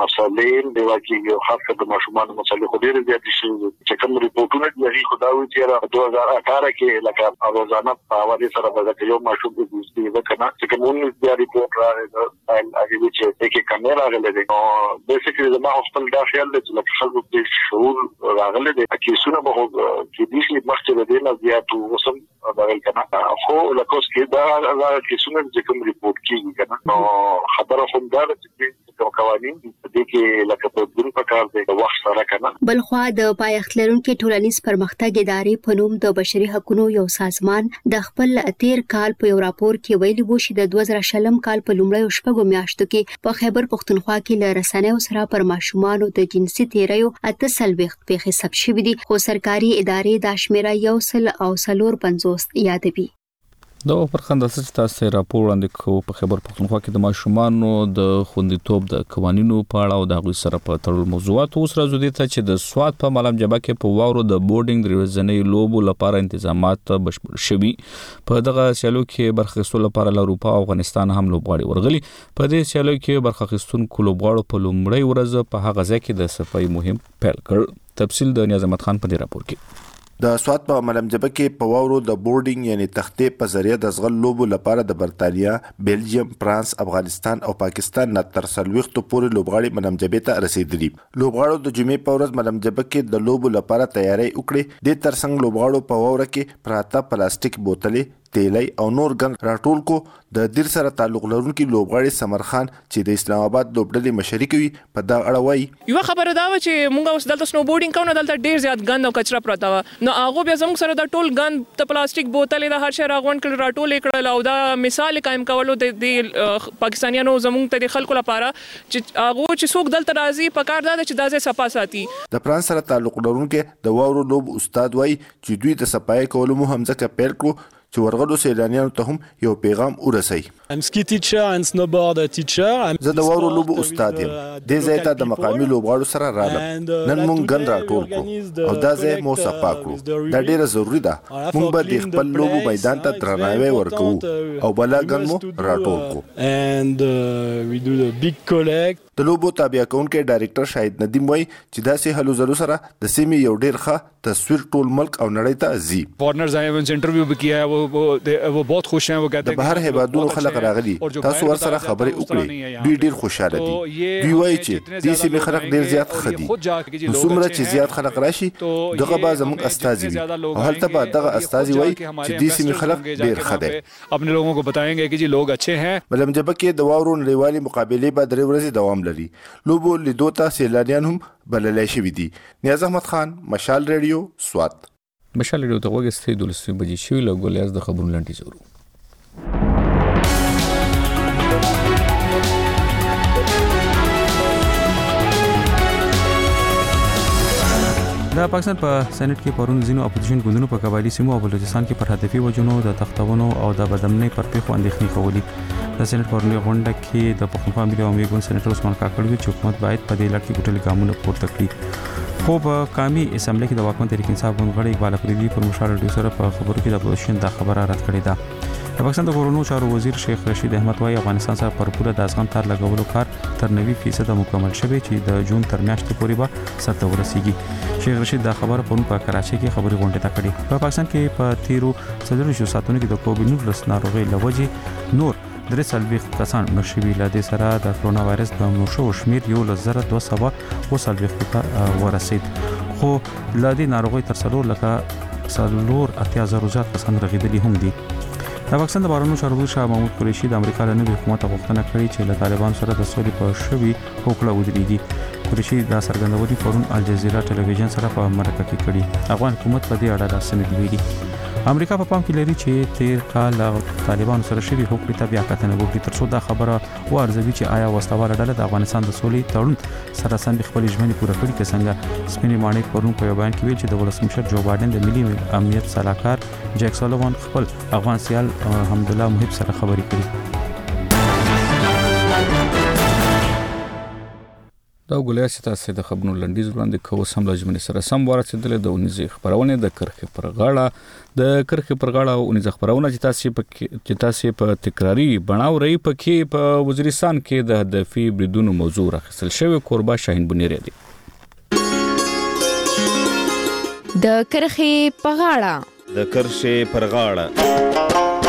مسالې د واقعي خاصه د ماشومان مسالې خو ډېر زیات شي چې کوم ریپورتونه دي خدای چې دوه هزار اته کې لکه روزانه په حواله سره د یو ماشوم د دوستي وکړه چې کوم د ریپورت راغلی هغه چې کې کیمرا راغلی دی او بیسیکلی د ما خپل دا خیال دی چې خلکو په شعور راغلی دی چې څونه به چې دې شي مخکې د دې نه زیات وسم راغلی کنه خو لکه کې دا هغه کیسونه چې کوم ریپورت کیږي کنه نو خبره هم دا چې کوم قوانين دې کې لکه په دغه پکار دی وخت سره کنه. بل خو د پایښت لرونکو ټولنیز پرمختګ ادارې په نوم د بشري حقوقو یو سازمان د خپل تیر کال په یو راپور کې ویلي وو چې د دوه زره شلم کال په لومړیو شپږو میاشتو کې په خیبر پښتونخوا کې له رسنیو سره پر ماشومانو د جنسي تیریو اته څلوېښت پیښې ثبت شوې دي خو سرکاري ادارې دا شمیره یو سل او څلور پنځوس یادوي. دا پر خندل چې تاسو راپور وړاندې کوو په خیبر پښتونخوا کې د ماشومانو د خوندیتوب د قوانینو په اړه او د غوښ سره په تړل موضوعات اوس راځو دي چې د سواد په ملم جبا کې په واورو د بورډینګ د ورځنی لوبو لپاره تنظیمات بشپړ شوي په دغه سیالو کې برخه اخیستلو لپاره له اروپا او افغانستان هم لوبغاړي ورغلي په دې سیالو کې برخه اخیستونکو لوبغاړو په لومړی ورځ په هغه ځای کې د صفای مهم پیل کړ. تفصیل د نیاز احمد خان په دې راپور کې. د سواد په ملمجبه کې په واورو د بورډینګ یعنی تختې په ذریعہ د ځغل لوبو لپاره د برتانیا، بلجیم، فرانس، افغانستان او پاکستان نه تر څلوېښتو پورې لوبغاړي ملمجبه ته رسیدلي. لوبغاړو د جمعې په ورځ ملمجبه کې د لوبو لپاره تیاری وکړي. د ترڅنګ لوبغاړو په واوره کې پراته پلاستیک بوتلې تیلی او نور ګن راټول کو. د دیر سره تعلق لرونکي لوبغاړي سمر خان چې د اسلام آباد لوبډلې مشري کوي په دا اړه وایي یو خبره دا و چې مونږ اوس دلته سنو بورډینګ کوو دلته ډیر زیات ګند او کچرا پراته و نو هغه بیا زموږ سره د ټول ګند د پلاستیک بوتلې د هر شی راغونډ کړل راټول کړل او دا مثال قائم کولو د پاکستانیانو زموږ ته د خلکو لپاره چې هغه چې څوک دلته راځي په کار دا چې دازه صفا ساتي. د فرانس سره تعلق لرونکي د واورو لوب استاد وایي چې دوی د صفای کولو مهم ځکه پیل کړو چې ورغلو سیلانیانو ته هم یو پیغام ورسوي. زه د واورو لوبو استاد یم. دې ځای ته د مقامي لوبغاړو سره رالم. نن مونږ ګند راټول کړو او دا ځای مو صفا کړو. دا ډیره ضروری ده. مونږ به د خپل لوبو میدان ته درناوی ورکوو او بلا ګند مو راټول کړو. د لوبو تابع کونکي ډایریکټر شاهد ندیم وایي چې داسې هلو ځلو سره د سیمې یو ډیر ښه تصویر ټول ملک او نړۍ ته ځي. پارتنرز آئے ہیں ان سے انٹرویو بھی کیا ہے وہ वो बहुत खुश हैं, वो कहते हैं د بهر هیوادونو خلک راغلي تاسو ورسره خبرې وکړي دوی ډیر خوشاله دي دوی وایي چې دې سیمې خلک ډیر زیات خدي نو څومره چې زیات خلک راشي دغه به زموږ استازي وي او هلته به دغه استازي وایي چې دې سیمې خلک ډیر خدي اپنے لوگوں کو بتائیں گے کہ جی لوگ اچھے ہیں. ملمجبه کې د واورو نړیوالې مقابلې به درې ورځې دوام لري. لوبو لیدو ته سیلانیان هم بللای شوي دي. نیاز احمد خان، مشال ریډیو، سوات. مشال ریډیو ته وګورئ دولس بجې شوي له ګولیاز د خبرونو لنډیز ورو. د پاکستان په سېنات کې پرون ځینو اپوزیشن ګوندونو په قبایلی سیمو او بلوچستان کې پر هدفي وجونو د تختونو او د بدمنۍ پر پیښو اندېښنې کولې. د سېنات پرونی غونډه کې د پښتونخوا ملي عوامي ګوند سېناتر عثمان کاکړ وی چې حکومت باید په دې لړ کې ګټلې ګامونه پورته کړي. خو په قومي اسمبلی کې د واکمن تحریک انصاف ګوند غړي اقبال افریدي پر مشال ډیو سره په خبرو کې د اپوزیشن د خبره رد کړې ده. د پاکستان د کورونو چارو وزیر شیخ رشید احمد وايي افغانستان سره پر پوره د ازغم تار لګولو کار تر نوي فیصد مکمل شوی چې د جون تر میاشتې پورې به سرته ورسیږي. شیخ رشید دا خبره پرون په کراچۍ کې خبري غونډه ته کړې. په پاکستان کې په تیرو څلورو ساعتونو کې د کووډ نولس ناروغي لوجې نور درې سلويخت کسان مړ شوي. له دې سره د کرونا وایرس د مړو شوو شمیر یو له زره دوه سوه اوه څلوېښت ته ورسید. خو له دې ناروغۍ تر څلور لکه څلور اتیا زره زیات کسان رغېدلي هم دي. د پاکستان د بهرنیو چارو وزیر شاه محمود قریشي د امریکا له نوي حکومت غوښتنه کړې چې له طالبانو سره د سولې په شوي هوکړه ودرېږي. قریشي دا څرګندونې پرون الجزیره ټلویزیون سره په مرکه کې کړې. افغان حکومت په دې اړه داسې ویلي. امریکا په پام کې لري چې تیر کال طالبانو سره شوي هوکړې ته بیا کتنه وکړي ترڅو دا خبره وارزوي چې آیا وسلواله ډله د افغانستان د سولې تړون سره سم خپل ژمنې پوره کړي که څنګه. سپینې ماڼۍ پرون په یو بیان کې ویل چې د ولسمشر جو بایدن د ملي امنیت سلاکار جیک سولوان خپل افغان سیال حمدالله محب سره خبرې کړي. دا ګولیاس تاسو د خبرونو لنډیز وړاندې کوو سم لجمن سره سم ورسېدل د اونیزه خبرونه د کرخه پر غاړه د کرخه پر غاړه او اونیزه خبرونه چې تاسو په چې تاسو په تکراری بناو رہی پکې په وزیرستان کې د هدفي بریدونو موضوع راخصل شوی. قربا شاهین بنيري دی د کرخه پر غاړه د کرخه پر غاړه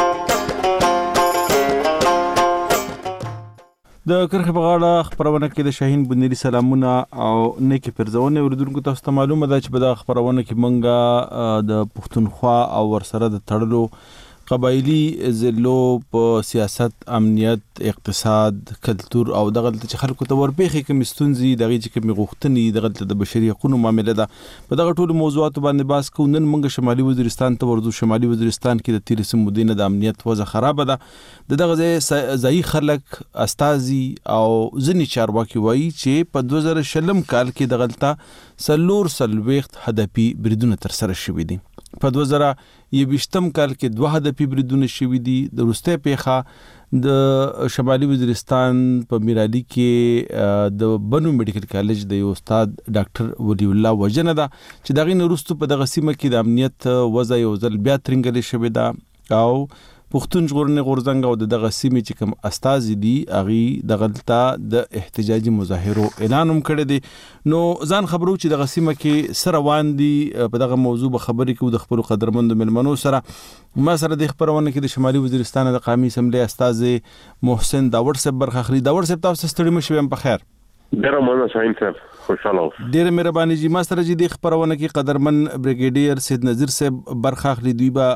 د کرخه په غاړه خبرونه کې د شاهین بنيري سلامونه او نیکی پرځونه اوریدونکو تاسو ته معلومه ده چې په دغه خبرونه کې مونږه د پښتونخوا او ورسره د تړلو قبایلی ضلعو په سیاست، امنیت، اقتصاد، کلتور او دغه چې خلکو ته ورپېخي کوم ستونزې دغه چې کوم غوښتنې دغه د بشري حقوقو معاملې ده په دغه ټولو موضوعاتو باندې باس کوو. نن موږ شمالي وزیرستان ته ورځو. شمالي وزیرستان کې د تیر سمو دینه د امنیت وضع خراب ده. دغه ځای ځای خلک استازي او ځنی چارواکي وایي چې په دوه زره شلم کال کې دغلطه سلور سلويخت هدفي بریدونه تر سره شوي دي. په دوه زره یویشتم کال کې دوه هدفي بریدونه شوي دي. د وروسته پیښه د شمالي وزیرستان په میرالي کې د بنو میډیکل کالج د یو استاد ډاکټر ولی الله وجنه ده چې دغه نورستو په دغه سیمه کې د امنیت وضع یو ځل بیا ترنګل شوی ده او پښتون ژغورنې غورځنګ او دغه سیمې چې کوم استازي دي اغي دغلطه د احتجاجي مظاهرو اعلان هم کړی دی. نو ځان خبرو چې دغه سیمه کې سره روان دي په دغه موضوع به خبرې کوو د خپل قدرمند ملمنو سره. ما سره د خبرونه کې د شمالي وزیرستان د قومي اسمبلی استاذ محسن داوړ صاحب برخه اخلي. داوړ صاحب تاسو ستړي مشوي په خیر. ډیره مننه شاهین صاحب، خوشاله اوسئ. ډیره مهرباني جی. ما سره د خبرونه کې قدرمن بریګیډیر سید نذیر صاحب برخه اخلي. دوی به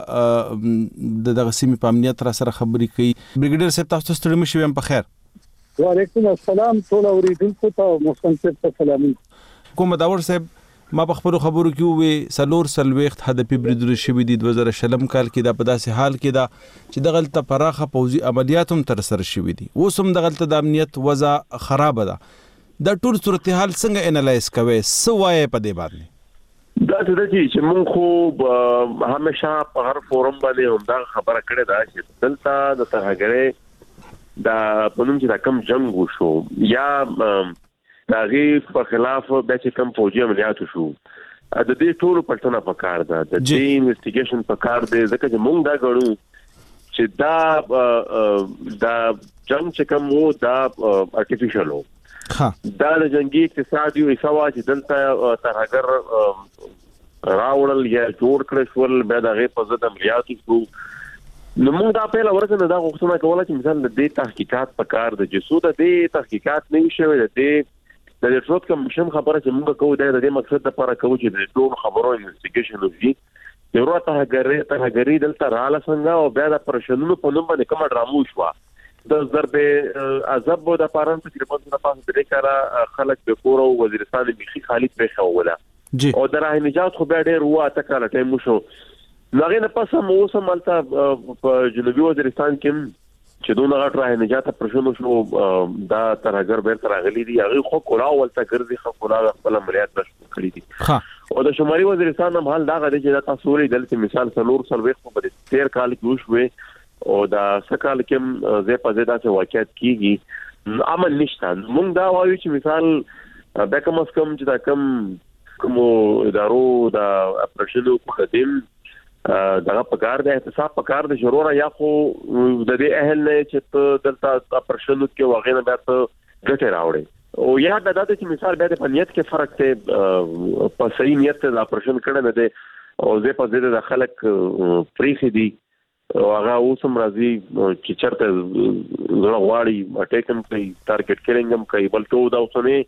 د دغه سیمې په امنیت را سره خبرې کوي. بریګیډیر صاحب تاسو ستړي مشوي په خیر. وعلیکم السلام ټول اوریدونکو ته محسن صاحب ته سلام. کوم داوړ صاحب ما په خبرو خبرو کې وې سلور سلويخت هدفي بریدونه شوي دي. دوه زره شلم کال کې دا په داسې حال کې دا چې دغلطه پراخه پوځي عملیات هم تر سره شوي دي. اوس هم دغلطه د امنیت وضع خراب ده. دا ټول صورتحال څنګه انالایز کوي؟ څه وایي په دې باندې؟ دا څه چې موږ خو همیشه په هر فورم باندې هم دا خبره کړې ده چې دلته د ترهګرۍ دا پنوم چې دا کم جنگ وشو یا داغي په خلاف د چې کم فوجي عملیات شو د دې ټولو پټونه پکار ده. د دې انویسټیګیشن پکار دی ځکه چې موږ دا غواړو چې دا دا جنگ چې کوم وو دا ارتفیشل وو. ها دا د جنگي اقتصاد یو حساب چې دلته ترهګر راوړل یا جوړ کړل شول بیا دغه په ضد عملیات شو نو موږ دا په لور نه دا غوښتنه کوله چې مثال د دې تحقیقات په کار د جسو د دې تحقیقات نه شوي د دې د ریپورت کمیشن خبره چې موږ کوو د دې مقصد لپاره کوو چې د ټول خبرو انویسټیګیشن وکړي یو راته هغری ته هغری دلته رااله څنګه او بیا د پرشنونو په نوم باندې کوم ډرامو شو د ضرب عذاب د پارن تقریبا د پاسه د کارا خلک په کورو وزیرستان بيخي خالد پېښه ولا او دراه نجات خو بیا ډېر وو اته کاله ټایم شو لغه نه پاسه مو سم مالته په جنوبي وزیرستان کې چې دونه غټ راه نجات پرشنو شو دا ترګر بیر ترغلی دي هغه خو کولا ولته ګرځي خو کولا خپل عملیات نشو کړی دي او د شمالي وزیرستان هم حال دا غوډي چې تاسو لري دلته مثال سلور سرویخ په تیر کال کې وشوي او دا سکال کې زه په زیاده څه واقعیت کیږي عمل نشته موږ دا وایو چې مثال د کوم کم چې دا کم کوم ادارو دا اپریشنو قدیم دغه پکار د احتساب پکار د ضروره یا خو د دې اهل نه چې دلته اپریشنو کې واغې نه بیاته ګټه راوړي او یا د دې چې مثال به د نیت کې فرق ته په صحیح نیت د اپریشن کړه نه دي او زه په دې د خلک پریخي دي او هغه اوسم راځي چې چرته زړه غواړي اٹیکم کوي ټارګټ کیلینګ هم کوي بلکې دا اوسنه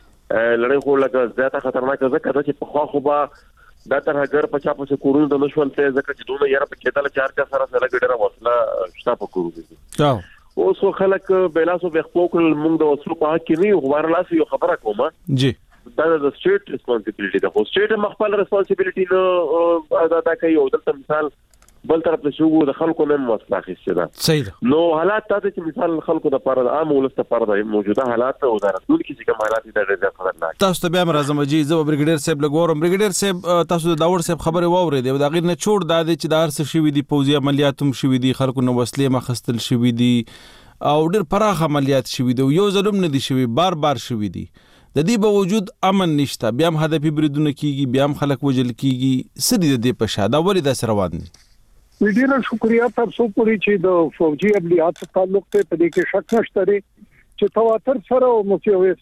لړۍ خو لکه زیاته خطرناک ځکه چې په خوا خو به دا تر هغه په چا په کورونو د نشول ته ځکه چې دوه یاره په کېدل چار کا سره سره ګډره وصله شتا په کورونو او سو خلک بلاسو بخپوکل موږ د وصلو په حق کې نه خبر لاسي یو خبره کومه جی دا د سټیټ ریسپانسیبিলিټي ده خو سټیټ مخبل ریسپانسیبিলিټي نو ادا کوي او دلته مثال بل طرف ته شو د خلکو نن مسله خسته ده صحیح ده نو حالات ته چې مثال خلکو د پاره عام ولست لپاره د موجوده حالات او د رسول کې کوم حالات د ډېر خطرناک تاسو ته بیا راځم جی زه بریګیډر صاحب لګورم بریګیډر صاحب تاسو د داور صاحب خبره واورې دی دا غیر نه چور دا چې د هر څه شوی دی پوزي عملیات هم شوی دی خلکو نو وسلې مخستل شوی دی او ډېر پراخ عملیات شوی دی یو ظلم نه دی شوی بار بار شوی دی د دې باوجود امن نشته بیا هم هدفي بریدونه کیږي بیا هم خلک وجل کیږي سړي د دې په شاده ولې د سروان دي ډیره شکریا تاسو پوری چې د فوجي عملیات تعلق ته په دې کې شک نشته لري چې تواتر سره او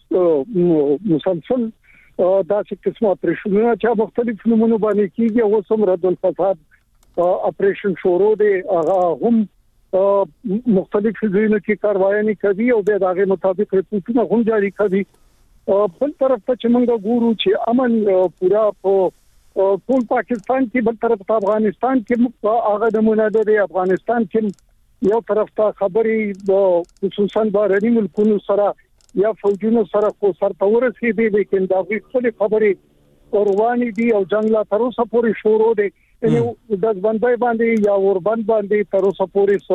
مسلسل مسلسل دا چې قسمه اپریشنونه چې مختلف نمونه باندې کیږي او سم رد الفساد اپریشن شروع دي هغه هم مختلف ځایونو کې کاروایي کوي او د هغه مطابق ریپورتونه هم جاری کوي بل طرف ته چې موږ ګورو چې امن پورا په ټول پاکستان کې بل طرف ته افغانستان کې هغه نمونه ده افغانستان کې یو طرف ته خبري خصوصا بهرني ملکونو سره یا فوجونو سره خو سره ورسېږي لیکن دا خپل خبري اورواني دي او جنگ لا تر اوسه پورې شروع دي یعنی د باندې باندې یا ور باندې تر اوسه پورې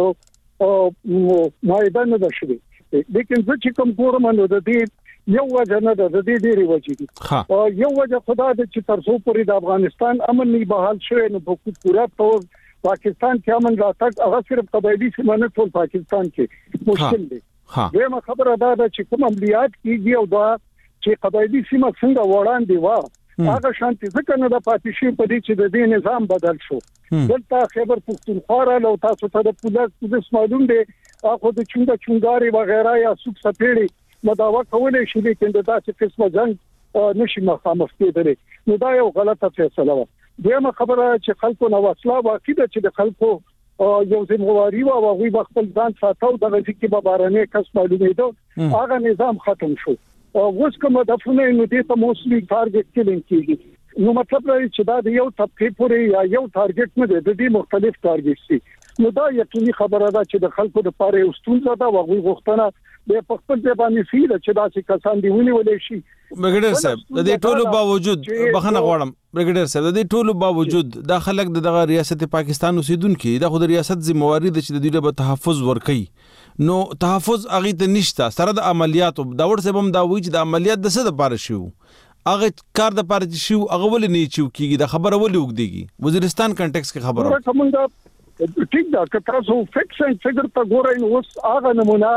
سو معاهده نه ده شوې لیکن زه چې کوم ګورم نو د دې یو وجه نه ده د دې ډېری وجې دي او یو وجه خدا د چې تر څو پورې د افغانستان امن نه بحال شوی نو په پورا تور پاکستان کې امن راتګ هغه صرف قبایلی سیمه ټول پاکستان کې مشکل دي دغه خبره ده چې کوم عملیات کیږي او دا چې قبایلی سیمه څنګه وړاندې و هغه شانتي ځکه نه د پاتې شي په دې چې د دې نظام بدل شو دلته خیبر پختونخوا له تاسو ته د پولیس پولیس معلوم دي اخو د چونګا چونګاري وغیرہ یا سوق سپېړي مداوا کولای شي چې د تاسو قسمه جنگ نشي مخامخ کېدلی نو دا یو غلطه فیصله و دغه خبره چې خلکو نو وسلا واقع ده چې د خلکو یو ځمواري او هغه خپل ځان ساتو د ځکه به بارانه کس معلومېدو هغه نظام ختم شو اوس کوم د فونه نو دې ته موسلی ټارګټ کېلین کیږي نو مطلب دا چې دا د یو طبقه پورې یا یو ټارګټ نه دی د دې مختلف ټارګټ سي نو دا یقیني خبره ده چې د خلکو لپاره یو ستونزه ده او هغه غوښتنه د خپل ځبانې فیل چې دا چې کسان دی ونیولې شي بریګیډر صاحب د دې ټولو باوجود بخنه غواړم بریګیډر صاحب د دې ټولو باوجود د خلک دغه ریاست پاکستان اوسیدونکو د خود ریاست ذمہواری د چې د دوی په تحفظ ورکړي نو تحفظ اغه ته نشته سره د عملیاتو دا ور سبم دا وی چې د عملیات د څه د پاره شو اغه کار د پاره شو اغه ول نه چو کیږي د خبره ول وګديږي وزیرستان کنټیکس کې خبره ټیک دا که تاسو فکس اند فګر ته ګورئ نو اوس هغه نمونه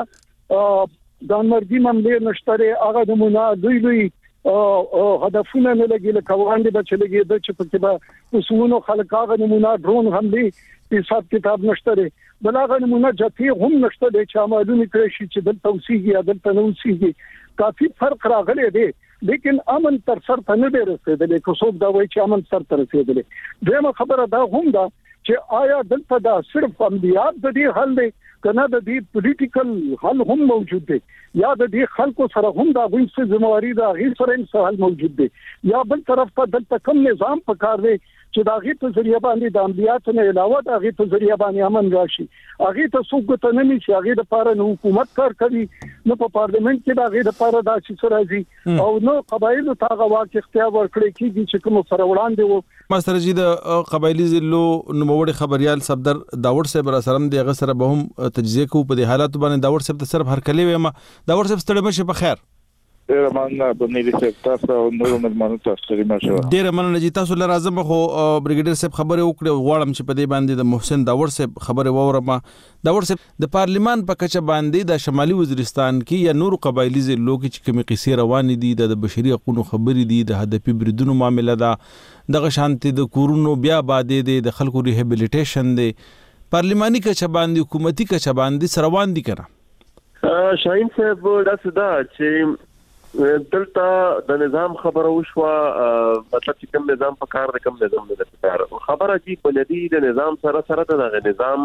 د مرګي مملې نشته هغه نمونه دوی دوی هدفونه نه لګي لکه وړاندې به چلېږي د چې په کې وسونو خلک هغه نمونه ډرون حمله حساب کتاب نشته بل هغه نمونه جتی هم نشته چې معلومه کړی شي چې د توسيږي یا د تنوسيږي کافي فرق راغلی دی لیکن امن تر سر ته نه دی رسیدلی که څوک دا وایي چې امن سر ته رسیدلی دغه خبره دا هم ده چې آیا دلته دا صرف عملیات د دې حل دی کنه د دې پولیټیکل حل هم موجود دی یا د دې خلکو سره هم دا غوښتنه څه ذمہواری دا غیر سره هم حل موجود دی یا بل طرف ته دلته کوم نظام پکار دی چې دا غي په ذریعہ باندې د عملیات نه علاوه دا غي په ذریعہ باندې امن راشي هغه ته څوک ته نه نشي هغه د پاره نو حکومت کار کوي نو په پارلیمنت کې دا غي د پاره دا چې راځي او نو قبایل ته غواړي اختیار ورکړي کیږي چې کوم سره وړاندې وو ماستر جی د قبایلی ضلعو نوموړي خبريال صفدر داور صاحب را سره د غسر به هم تجزیه کو په حالات باندې داور صاحب ته صرف هرکلی ویم داور صاحب ستړي مشه په خیر ډیر مننه بنيري صاحب تاسو او نور مېلمانو ته ستړي مشه ډیر مننه جی تاسو لر اعظم خو بریګیډر صاحب خبره وکړه غواړم چې په دې باندې د محسن داور صاحب خبره وورم داور صاحب د پارلیمان په کچه باندې د شمالي وزیرستان کې یا نور قبایلی ضلعو کې چې کومې قصې روان دي د بشري حقوقو خبرې دي د هدفي بریدونو معاملې ده دغه شانتي د کورونو بیا باندې دي د خلکو ریهابیلیټیشن دي پارلیماني کچه باندې حکومتي کچه باندې سروان دي کړه شاهین صاحب دا څه ده چې دلته د نظام خبره وشوه مطلب چې کوم نظام په کار د کوم نظام نه په کار خبره چې بلدي د نظام سره سره د نظام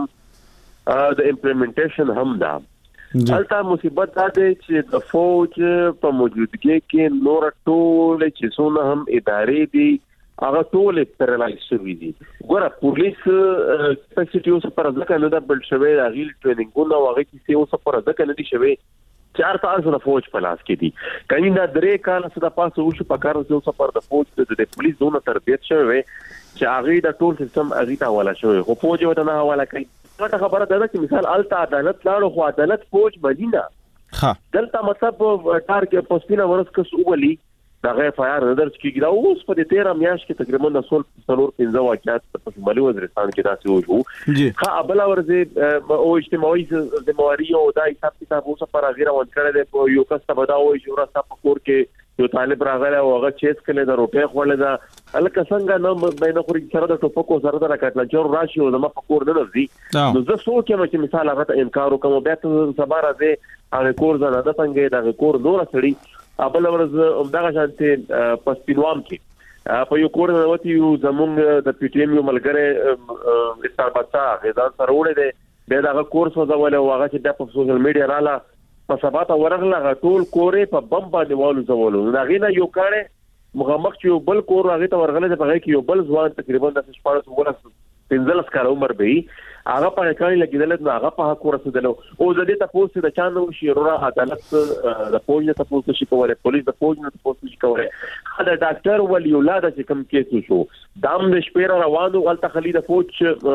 د امپلیمنټیشن هم ده البته مصیبت دا دی چې د فوج په موجودګۍ کې نور ټول چې څونه هم ادارې دي هغه ټول پرلایز شوي دي ګوره پولیس کپاسټي اوس پر ځکه نه د بل شوی د غیل ټریننګونه او هغه کې اوس پر ځکه نه دي شوی چار تاسو د فوج په لاس کې دي کله دا درې کال څخه پاسه وشو په کار اوس پر د فوج د پولیس زونه تربیت شوی چې هغه د ټول سیستم هغه ته حواله شوی خو فوج وته نه حواله کوي دا خبره ده چې مثال الته عدالت لاړو خو عدالت فوج مدینه ها دلته مطلب ټارګ پوسټینه ورس کس وولي دا غیر فایار نه درس کیږي دا اوس په دې تیرا میاش کې تقریبا د سول څلور پنځه واقعات په شمالي وزیرستان کې داسې وشو جی ها بل ورځ او اجتماعي ذمہواری او دا حساب کتاب اوس پر غیر ون کړل دی یو کس ته بداوي چې ورسته په کور کې یو طالب راغلی او هغه چیس کړي د روپې خورل دا الکه څنګه نو بینه خوري سره د ټوپکو سره د راکټل جوړ راشي او د مخ کور نه لري نو زه سوچم چې مثال هغه ته انکار وکم بیا ته سبا راځي هغه کور زنه د څنګه د کور نور سړي ابل ورځ همدغه شانته پسپینوام کې په یو کور نه وتی یو زمونږ د پی ټی ایم یو ملګری استاربتا غزان سره وړي دی به دا کورس وځول او هغه چې د سوشل میډیا رااله په سباته ورغله ټول کورې په بم باندې والو زولو دا غینه یو کاړه مخامخ چې بل کور هغه ته ورغله په هغه کې یو بل ځوان تقریبا د شپږ ولس پنځلس کال عمر به هغه په کاري لګیدل نو هغه په حق ورسېدل او د دې تاسو د چانو شیرورا عدالت د فوج ته تاسو شي کوله پولیس د فوج نه تاسو شي کوله دا ډاکټر ولی اولاد چې کوم کیسو شو دام د شپیر روانو ال تخلید فوج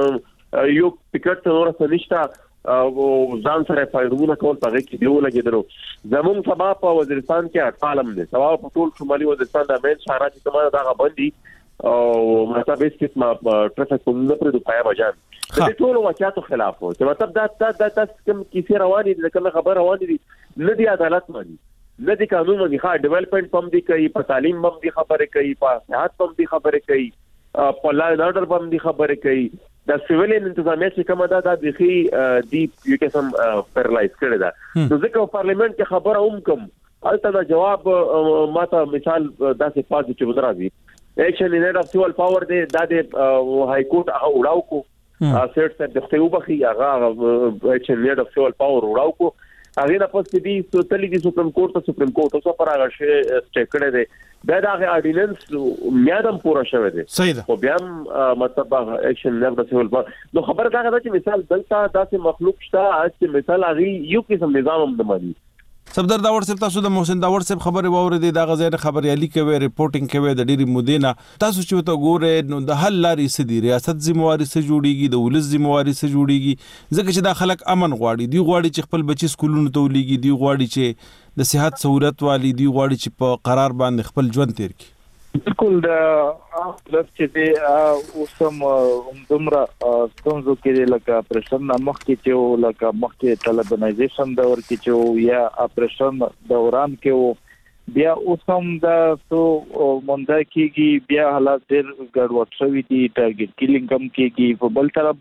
یو پکټ نور سنشتہ او ځان سره فایرونه کول په کې دیو لګیدل زمون سبا په وزیرستان کې اټالم دي سبا په ټول شمالي وزیرستان د امین شهر چې کومه دا باندې او مطلب اسکت ما ټرافیک په نه پرې د پایا بجان د ټول واقعاتو خلاف وو چې مطلب دا دا د کوم کیسه رواني دي کوم خبر رواني دي نه دی عدالت باندې نه دی قانون باندې ښه ډیولپمنٹ پم دي کوي په تعلیم بم دي خبره کوي په صحت بم دي خبره کوي په لا نارډر بم دي خبره کوي د سیویلین انتظامیه چې کومه دا د بخي دی یو قسم پرلایز کړی دا نو ځکه پارلیمنت کې خبره هم کوم البته دا جواب ماته مثال داسې پاتې چې ودرازي ایکشن ان نیډ اف سیول پاور دی دا د های کورټ هغه وړاو کو سیټ سیټ د خپل بخي هغه ایکشن نیډ اف سیول پاور وړاو کو هغه نه پس دي سوتلی دي سپریم کورټ ته سپریم کورټ اوسه پر هغه شی سټیکړه دی دا د اډیننس میادم پورا شوه دی صحیح ده خو بیا مطلب ایکشن نیډ اف سیول پاور نو خبره دا ده چې مثال دلته داسې مخلوق شته چې مثال هغه یو قسم نظام هم دمري صفدر داور صاحب تاسو د محسن داور صاحب خبره واورېدې دا غزه خبريالي کوي ریپورتینګ کوي د ډيري مودینا تاسو چې ته ګوره نو د حل لاري سدي ریاست ذمہواری سره جوړیږي د ولس ذمہواری سره جوړیږي ځکه چې دا خلک امن غواړي دی غواړي چې خپل بچي سکولونو ته ولېږي دی غواړي چې د صحت سہولت والی دی غواړي چې په قرار باندې خپل ژوند تیر کړي بالکل دا لږ چې دی اوسم دومره څنګه کې لکه اپریشن مخ کې چې لکه مخ کې طالبانایزیشن دا ور کې چې یا اپریشن دوران کې بیا اوسم دا تو مونږ کېږي بیا حالات ډېر ګډوډ شوی دي ټارګټ کیلینګ کم کېږي په بل طرف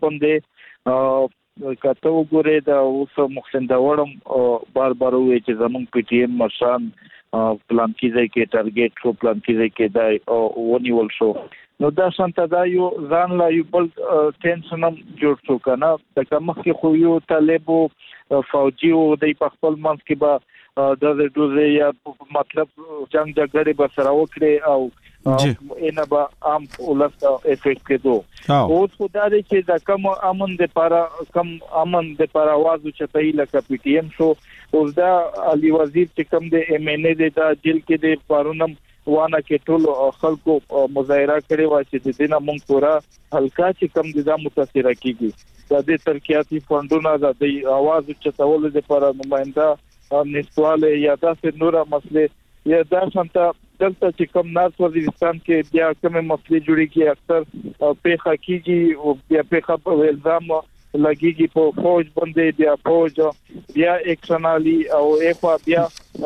باندې کته وګوره دا اوس محسن داورم بار بار وی چې زمون پی ټی ایم مشان پلان کیږي کې ټارګټ شو پلان کیږي کې دا ونیول شو نو دا څنګه دا یو ځان لا یو بل ټینشن جوړ شو کنه د کومه کې خو یو طالبو فوجي او د خپل منځ کې به د دوزه یا مطلب جنگ جګړه به سره وکړي او اینه با عام ولست افیکټ کېدو او خدای دې چې دا کم امن د لپاره کم امن د لپاره आवाज چتای لکه پی ټی ایم شو او دا علي وزیر چې کم د ایم ان ای د جیل کې د پارونم وانه کې ټول خلکو مظاهره کړي و چې د دینه مونږ پورا هلکا چې کم د متاثر کیږي د دې ترکیاتي فندونو د आवाज چتاول د لپاره نمائنده نسواله یا داسې نوره مسله یا دا څنګه دلته چې کوم نارث وزیرستان کې بیا کومه مسلې جوړي کې اکثر پیخه کیږي او بیا پیخه په الزام لګيږي په فوج باندې بیا فوج بیا اکشنالي او ایفا بیا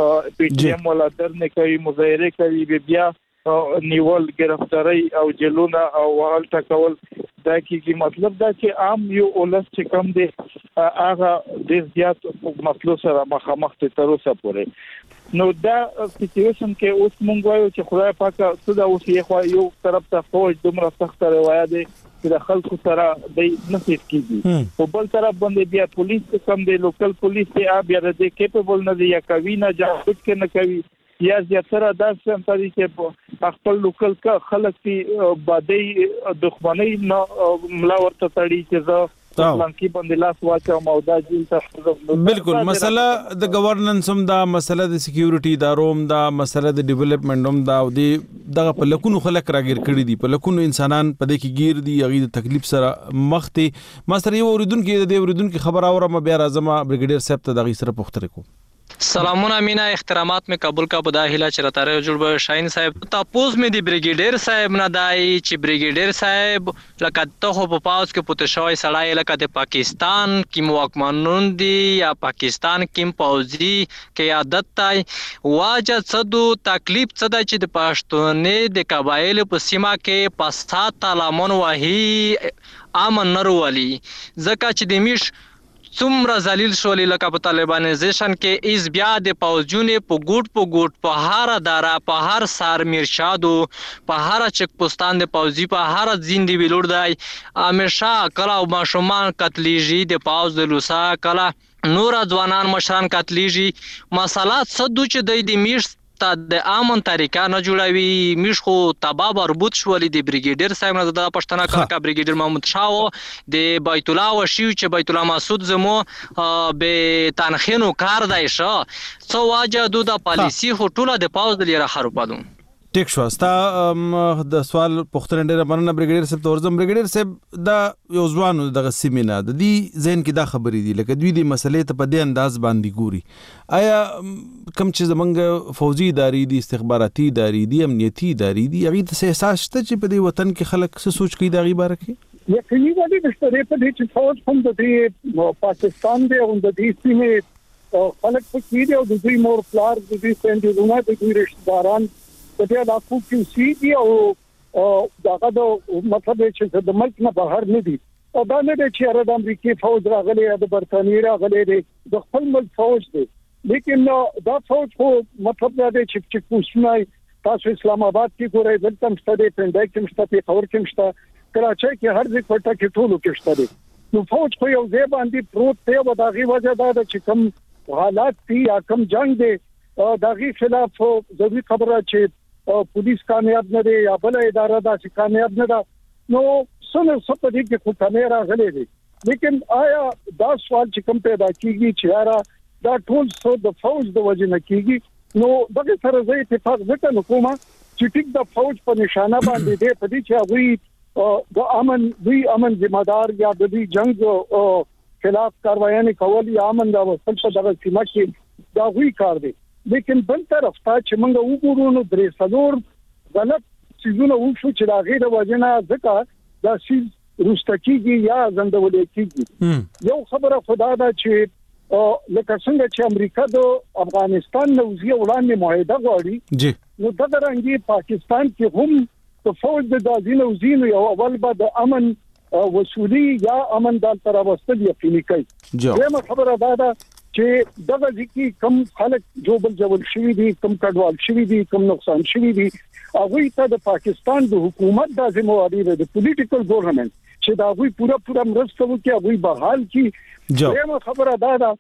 پی ټی ایم ولا درنه کوي مظاهره کوي بیا نیول گرفتاری او جلونه او حال ټکول دا کیږي مطلب دا چې عام یو اولس چې کم دي هغه د زیات مسلو سره مخامخ تر اوسه پورې نو دا سچويشن کې اوس مونږ وایو چې خدای پاک څه دا اوس یې خو یو طرف ته فوج دومره سخت روایت دی چې د خلکو سره د نصیب کیږي او بل طرف باندې بیا پولیس کم دی لوکل پولیس ته بیا د کیپبل نه دی یا کوي نه جاوت کې نه کوي یا زیاتره دا څنګه دي چې خپل لوکل خلک په بادي دښمنۍ نه ملا ورته تړي چې زه لانکی باندې لاس واچو مودا جیل ته بالکل مسله د گورننس هم دا مسله د سکیورټي داروم دا مسله د ډیولپمنٹ هم دا او دغه په لکونو خلک راګر کړی دي په لکونو انسانان په دې کې گیر دي هغه د تکلیف سره مخ ته ما سره یو اوریدونکو د اوریدونکو خبر اورم بیا راځم بریګیډیر صاحب ته دغه سره پوښتنه کوم سلامونه مینا احترامات میں قبول کا بداهله چرتاره جوړ شاهین صاحب تاسو مې دی بریګیډیر صاحب نه دای چې بریګیډیر صاحب لکه ته په پاوس کې پته شوی سړی لکه د پاکستان کې موقمنون دی یا پاکستان کې پوزي کې عادت تای واجه صدو تکلیف صدا چې د پښتونې د قبایل په سیمه کې پسات تعلمون وهي امن نرولي زکه چې د میش څومره ذلیل شولې لکه په طالبانیزیشن کې از بیا د پوجونه په ګوټ په ګوټ په هر اداره په هر سار مرشادو په هر چک پوستان د پوزي په هر زیندي ویلور دی همیشه کله او ماشومان قتلېږي د پاوز د لوسا کله نور ځوانان مشران قتلېږي مسله صدو چې د میش تا د امن طریقه نه جوړوي میش خو تبا بربود شولې د بریګیډیر صاحب نه د پښتنه کړه بریګیډیر محمود شاو د بیت الله وشیو چې بیت الله مسعود زمو به تنخینو کار دی شو سو واجه د پالیسی خو ټوله د پاوز د لري خرو پدو ټیک شو ستا د سوال پښتنه ډیره مننه بریګیډیر صاحب تورزم بریګیډیر صاحب دا یو ځوانو دغه سیمینه د دې ذهن کې دا خبرې دي لکه دوی د مسلې ته په دې انداز باندې ګوري آیا کم چې زمونږ فوجي ادارې دي استخباراتي ادارې دي امنیتي ادارې دي هغه ته احساس شته چې په دې وطن کې خلک څه سوچ کوي دا غیباره کې یقیني وایي د ستړي په دې چې فوج هم د دې پاکستان دی او د دې سیمې خلک په کې دي او د دې مور پلار د دې سندونه د دې رشتہ داران په دې علاقو کې سي دي او داغه د مطلب چې د ملک نه بهر نه دي او دا نه چې هر د امریکای فوج راغلي یا د برتانیې راغلي دي د خپل ملک فوج دي لیکن دا فوج خو مطلب دا دی چې چې کوښنای تاسو اسلام آباد کې ګورئ دلته مستدې پندای کې مستدې خبر کې مستدې کراچۍ کې هر ځای کوټه کې ټولو کې مستدې نو فوج خو یو ځای باندې پروت دی او دا غي وجه دا چې کوم حالات دي یا کوم جنگ دی دا غي خلاف ضروري خبره چې پولیس کامیاب نه دی یا بل اداره دا چې کامیاب نه ده نو څنګه څه دې کې خو کامیاب غلې دي لیکن آیا دا سوال چې کوم پیدا کیږي چې یاره دا ټول څه د فوج د وجه نه کیږي نو دغه سره زه اتفاق وکړم کومه چې ټیک د فوج په نشانه باندې دې په دې چې هغه د امن دوی امن ذمہ دار یا د دې جنگ خلاف کاروایانه کول یا امن دا وسل په دغه سیمه کې دا وی کار دی لیکن بل طرف ته چې موږ وګورو نو درې څلور غلط چیزونه وشو چې دا غیر وجنه ځکه دا سیز روستکیږي یا زندولې کیږي یو خبره خدا دا چې لکه څنګه چې امریکا د افغانستان نوزي وړاندې معاهده غواړي جی نو دا رنګي پاکستان کې هم د فوج د دازي نوزي نو یو اول به د امن وصولي یا امن د تر واستل یقیني کوي دغه خبره دا ده چې دغه ځکه کم خلک جوبل جوړ شوی دي کم کډوال شوی دي کم نقصان شوی دي هغه ته د پاکستان د حکومت د ذمہواری ده د پولیټیکل ګورنمنت چې دا غوي پورا پورا مرسته وکړي هغه بحال کی دغه خبره ده دا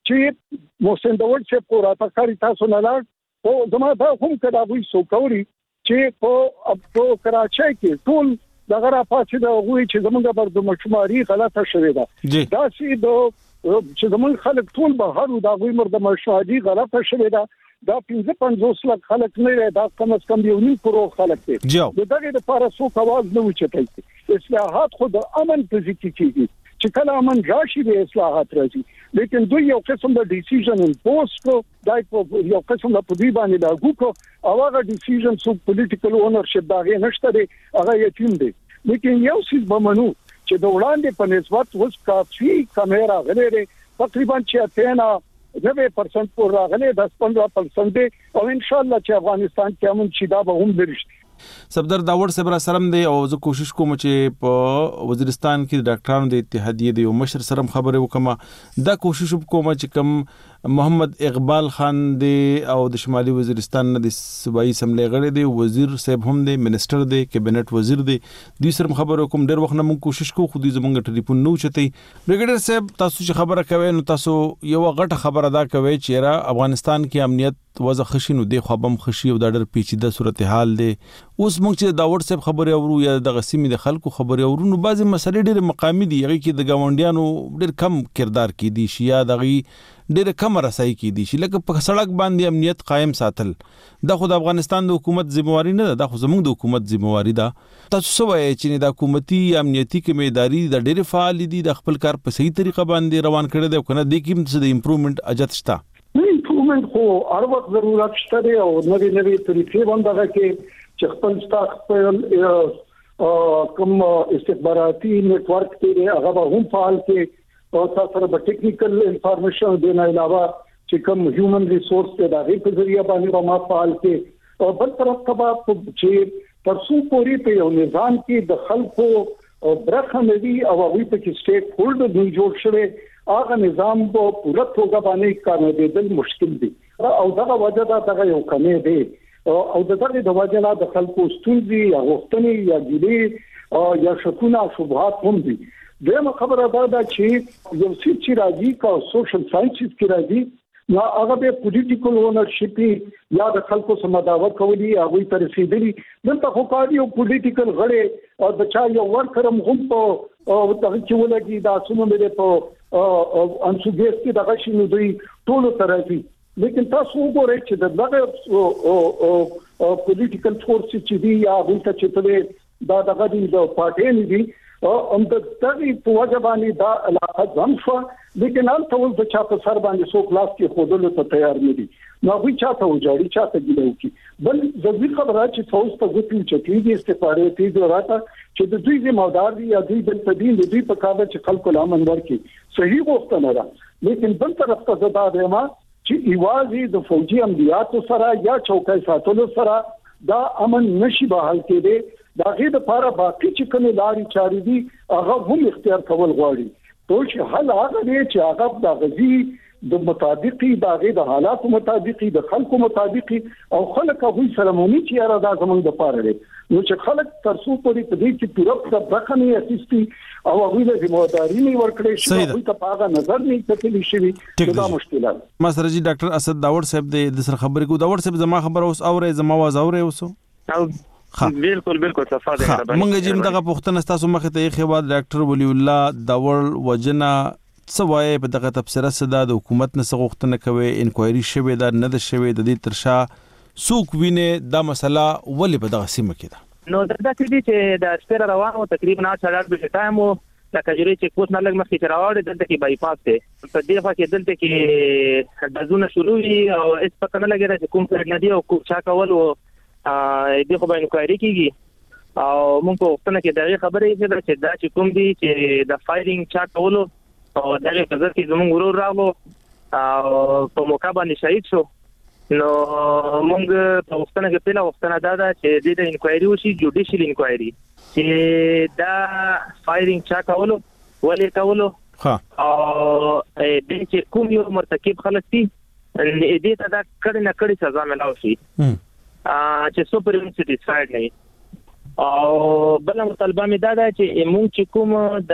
چې محسن داوود چې پورا تکاری تاسو نه لاړ او زما دا هم کړه غوي سوکوري چې په په کراچۍ کې ټول دغه را پاتې دا غوي چې زمونږ پر د مشماري غلطه شوې ده دا چې د چې زمونږ خلک ټول بهر دا غوي مر د مشماري غلطه شوې ده دا پنځه پنځوس لک خلک نه دا کم از کم یو نیم کروڑ خلک دي د دغه لپاره څوک आवाज نه وچتای اصلاحات خو د امن په ځکه کیږي چې کله امن راشي د اصلاحات راځي لیکن دوی یو قسم د ډیسیژن ان پوسټ کو دای په یو قسم د پدوی باندې لاګو کو او هغه ډیسیژن سو پولیټیکل اونرشپ داغه نشته دی هغه یتیم دی لیکن یو څه بمنو چې د وړاندې په نسبت اوس کافي کیمرا غلره تقریبا چې اتنا نوے پرسنٹ پر راغله دس پندرہ پرسنٹ او ان شاء الله چې افغانستان کې امن شي دا به هم درشي صفدر داور صاحب را سلام دی او زه کوشش کوم چې په وزیرستان کې ډاکټرانو د اتحادیې د یو مشر سره خبرې وکم دا کوشش کوم چې کوم محمد اقبال خان دی او د شمالي وزیرستان د صوبایي اسمبلی غړی دی وزیر صاحب هم دی منسٹر دی کابینټ وزیر دی دوی سره خبرې کوم ډېر وخت نه مونږ کوشش کوو خو دوی زمونږ ټلیفون نو چتي برګډر صاحب تاسو چې خبره کوي نو تاسو یو غټه خبره دا کوي چې را افغانستان کې امنیت وضع خشینو دی خو بم خشي او د ډېر پیچیده صورتحال دی اوس موږ چې دا واتس اپ خبرې اورو یا د غسیمې د خلکو خبرې اورو نو بعضی مسلې ډېر مقامي دي هغه کې د گاونډیانو ډېر کم کردار کې دي شي یا دغه ډېر کم رسای کې دي شي لکه په سړک باندې امنیت قائم ساتل دا خو د افغانستان د حکومت ذمہواری نه ده دا خو زموږ د حکومت ذمہواری ده تاسو څه وایي چې د حکومتي امنیتي کمیداري د ډېر فعال دي د خپل کار په صحیح طریقه باندې روان کړي دي کنه د کوم څه د امپروومنت اجازه شته امپروومنت خو هر وخت ضرورت شته او نوې نوې طریقې باندې کې چې خپل سټاک په کوم استخباراتي نیټ ورک کې هغه هم فعال کې او تاسو سره په ټیکنیکل انفارمیشن د نه علاوه چې کوم هیومن ریسورس ته د غي په ذریعہ باندې ما فعال کې او بل طرف ته چې ترڅو پوری په یو نظام کې د خلکو او برخه ملي او هغه په کې سټیټ هولډر نه جوړ شوی هغه نظام په پوره توګه باندې کارول مشکل دي او دا وجه دا دغه یو کمی دی او د دغه د وجه نه د خلکو ستونزې یا غوښتنې یا ګیلې یا شکونه شبهات هم دي دغه خبره دا ده چې یو څه چې راځي کا سوشل ساينسز کې راځي نو هغه به پولیټیکل اونرشپ یا د خلکو سم دعوه کوي هغه تر رسیدلی دلته خو کاري او پولیټیکل غړي او د چا یو ورکرم هم په او دغه چې ولګي دا څومره مې په انسوګیس کې دغه شي نو دوی ټول طرفي لیکن تاسو وګورئ چې دغه پولیټیکل فورس چې دی یا دلته چې دا دغه د پارټي نه دي او د دغه په وجه باندې دا علاقه ځم شو لیکن ان ټول د چا په سر باندې سو کلاس کې خودلو ته تیار نه دي نو وی چاته وځي چاته ګلو کی بل ځکه خبره چې فوز ته غوښتل چې کیږي استفاده دي راته چې د دوی ذمہدار دي یا دوی د تدین دوی په کار چې خلکو لامن ورکي صحیح وختونه را لیکن بل طرف ته زدا دیما چې ایوازي د فوجي عملیاتو سره یا چوکۍ ساتلو سره دا امن نشي بحال کېده دا غي د لپاره باقي چې کوم لاري چاري دي هغه هم اختیار کول غواړي ټول شي حل هغه دی چې هغه د غزي د مطابقي د غي د حالات مطابقي د خلکو مطابقي او خلک هغه سرمونی چې را د زمونږ د پاره دي نو چې خلک ترسو پورې په دې کې پوره د برخنی اسيستي او هغه د ذمہداري نه ورکړي شي هغه ته پاغه نظر نه کتلی شي دا مشکلات ما سره جی ډاکټر اسد داور صاحب د سره خبرې کو داور صاحب زما خبر اوس اوره زما واز اوره اوسو بالکل بالکل صفه ده مونږ جیم دغه پښتنه تاسو مخه ته یې خبر ډاکټر ولی الله داور وجنا سوای په دغه تفسیر صدا د حکومت نه غوښتنه کوي انکوایري شوه دا نه د شوه د دې ترشا سوق وینه دا مسله ولې په دغه سیمه کې ده نو دا چې چې د سپیر روانو تقریبا اته به ټایمو د کجوري چې کوڅ نه لګ مخې چې راوړل دلته کې بای پاس ته په دې فاکه دلته کې دزونه شروع او اس پته نه لګی چې کوم څه نه دی او کوم چا کول او دې خو باندې کوي کیږي او موږ په وختونه کې دغه خبرې چې دا چې کوم دي چې د فایرینګ چا کولو او دغه قضا کې زموږ ورور راغلو او په موقع باندې شهید شو نو موږ په وختونه کې پیله وختونه دا ده چې د انکوایري وشي جوډیشل انکوایري چې دا فایرینګ چا کولو ولې کولو ها او د چې کوم یو مرتکب خلک دي دې ته دا کړي نه کړي سزا ملاوي شي چې سوپر سټیسفاید نه او بل مطالبه مې دا ده چې موږ چې کوم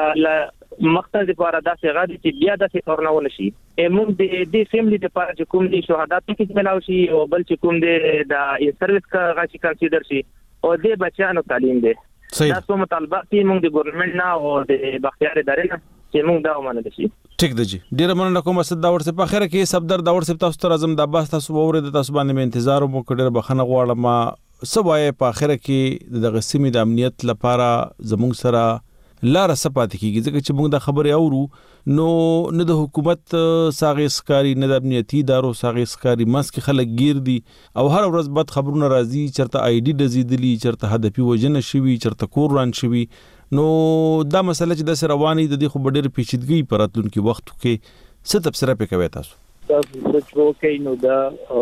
د مقصد لپاره دا څنګه غواړي چې بیا د څورنه ونشي موږ د دې فیملی لپاره چې کوم دي شهادت کې ملاوي شي او بل چې کوم دي د سرویس کا غاچي کنسیډر شي او د بچانو تعلیم دي دا څو مطالبات دي موږ د ګورنمنت نه او د بختیار ادارې نه چې موږ دا ومنل شي ټیک دی جی ډیر مننه کوم اسد داور سه په اخر کې صفدر داور سه تاسو ته اعظم د عباس تاسو وره د تاسو باندې انتظار مو کړی بخنه غواړم ما سبای په اخر کې د غسیمې د امنیت لپاره زموږ سره لار سپات کیږي ځکه چې موږ د خبرې اورو نو نه د حکومت ساغي سکاري نه د امنیتي ادارو ساغي سکاري مسک خلک گیر دي او هر ورځ بد خبرونه راځي چرته آی ډي دزیدلی چرته هدفي وجنه شوی چرته کور ران شوی نو دا مسله چې د سره رواني د دې خو ډېر پیچیدګي پراتلونکو وخت کې څه تفسیر پکوي تاسو تاسو څه وکړئ نو دا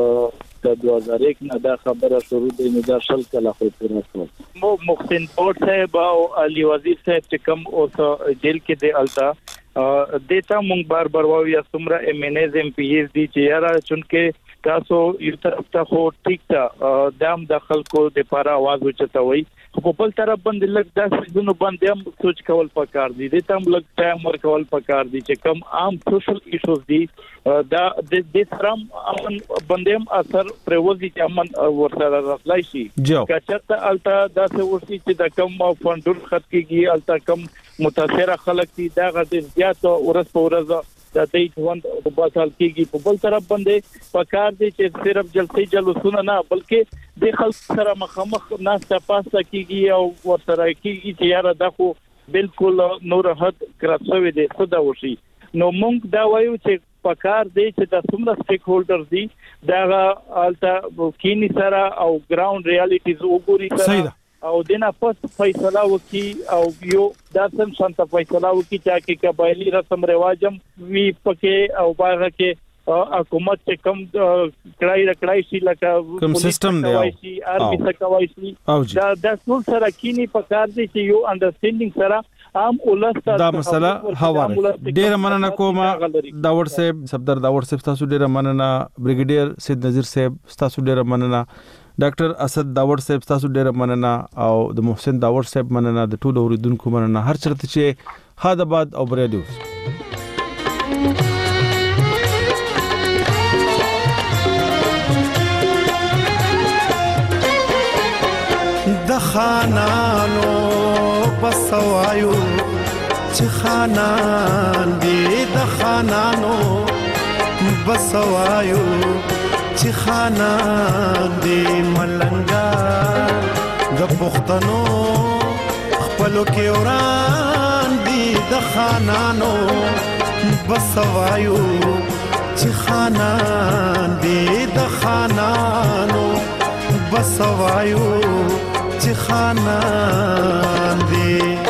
د دوه هزار یک نه دا خبره شروع دی نو دا شل کله خو پوره شو مو محسن پورت صاحب او علي وزیر صاحب چې کوم اوس جیل کې دی التا دیتا مونږ بار بار وایو یا څومره ایم ان ایز ایم پی ایز دي چې یاره چونکه تاسو یو طرف ته خو ټیک ته دام د خلکو د لپاره आवाज وچتوي خو په بل طرف باندې لږ داسې زونو باندې هم سوچ کول پکار دي د تم لږ ټایم ورکول پکار دي چې کوم عام سوشل ایشوز دي دا د دې ترم امن باندې هم اثر پروزي چې امن ورسره راځي شي کچته التا داسې ورسي چې د کوم فندور خط کېږي التا کوم متاثر خلک دي دا غږ زیات ورس په ورځ د دې ژوند په باسال کېږي په بل طرف باندې پکار دي چې صرف جلسې جلوسونه نه بلکې د خلک سره مخامخ ناسته پاسته کېږي او ورسره کېږي چې یاره دا خو بالکل نور حد کراسوي دي خدا وشي نو موږ دا وایو چې پکار دی چې د څومره سټیک هولډر دي دا الته کینی سره او ګراوند ریالټیز وګوري سره او دنه پس فیصله وکي او یو داسم شانت فیصله وکي چې قبایلی رسم رواجم وی پکې او باغ کې حکومت چې کم کړای رکړای شي لکه کوم سیستم دی او اربي سکوای شي دا د ټول سره کینی پکار دي چې یو انډرستانډینګ سره عام ولسته دا مسله حواله ډیر مننه کوم داور صاحب صفدر داور صاحب تاسو ډیر مننه بریګیډیر سید نذیر صاحب تاسو ډیر مننه ډاکټر اسد داور صاحب تاسو ډیر مننه او د محسن داور صاحب مننه د ټولو اوریدونکو مننه هر چرته چې حادثات او بریډیوز د خانانو بسوایو چې خانان دی د خانانو بسوایو چې خانان دی ملنګا د پښتنو خپلو کې وران دی د خانانو بسوایو چې خانان دی د خانانو بسوایو چې خانان دی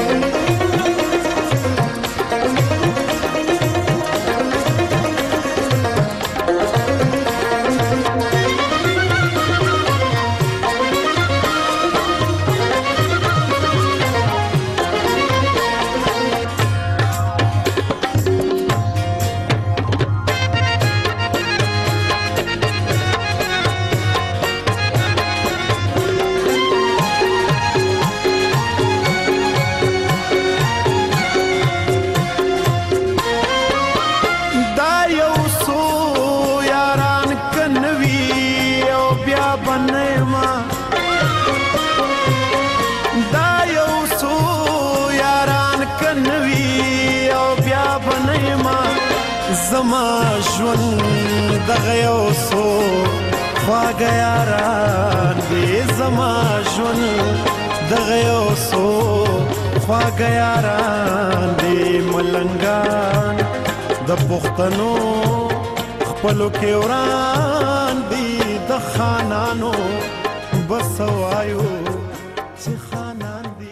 زما ژوند دغه یو څو خواږه یاران دي زما ژوند دغه یو څو خواږه یاران دي ملنګان د پښتنو خپلو کې وران دي د خانانو بسوایو چې خانان دي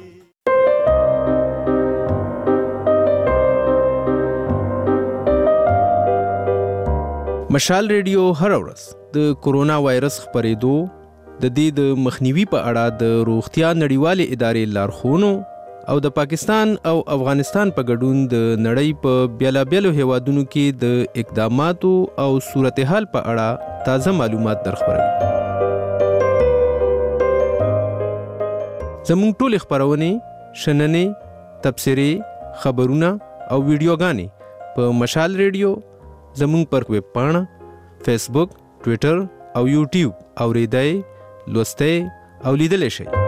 مشال ریډیو هر ورځ د کورونا وایرس خپرېدو د دې د مخنیوي په اړه د روغتیا نړیوالې ادارې لارښوونو او د پاکستان او افغانستان په ګډون د نړۍ په بیلابیلو هیوادونو کې د اقداماتو او صورتحال په اړه تازه معلومات درخبروي. زموږ ټول خبرونه، شننې، تبصرې، خبرونه او ویډیوګانې په مشال ریډیو، زموږ پر ویب پاڼه، فیسبوک، ټوئیټر او یوټیوب اوریدای، لوستای او لیدلی شئ.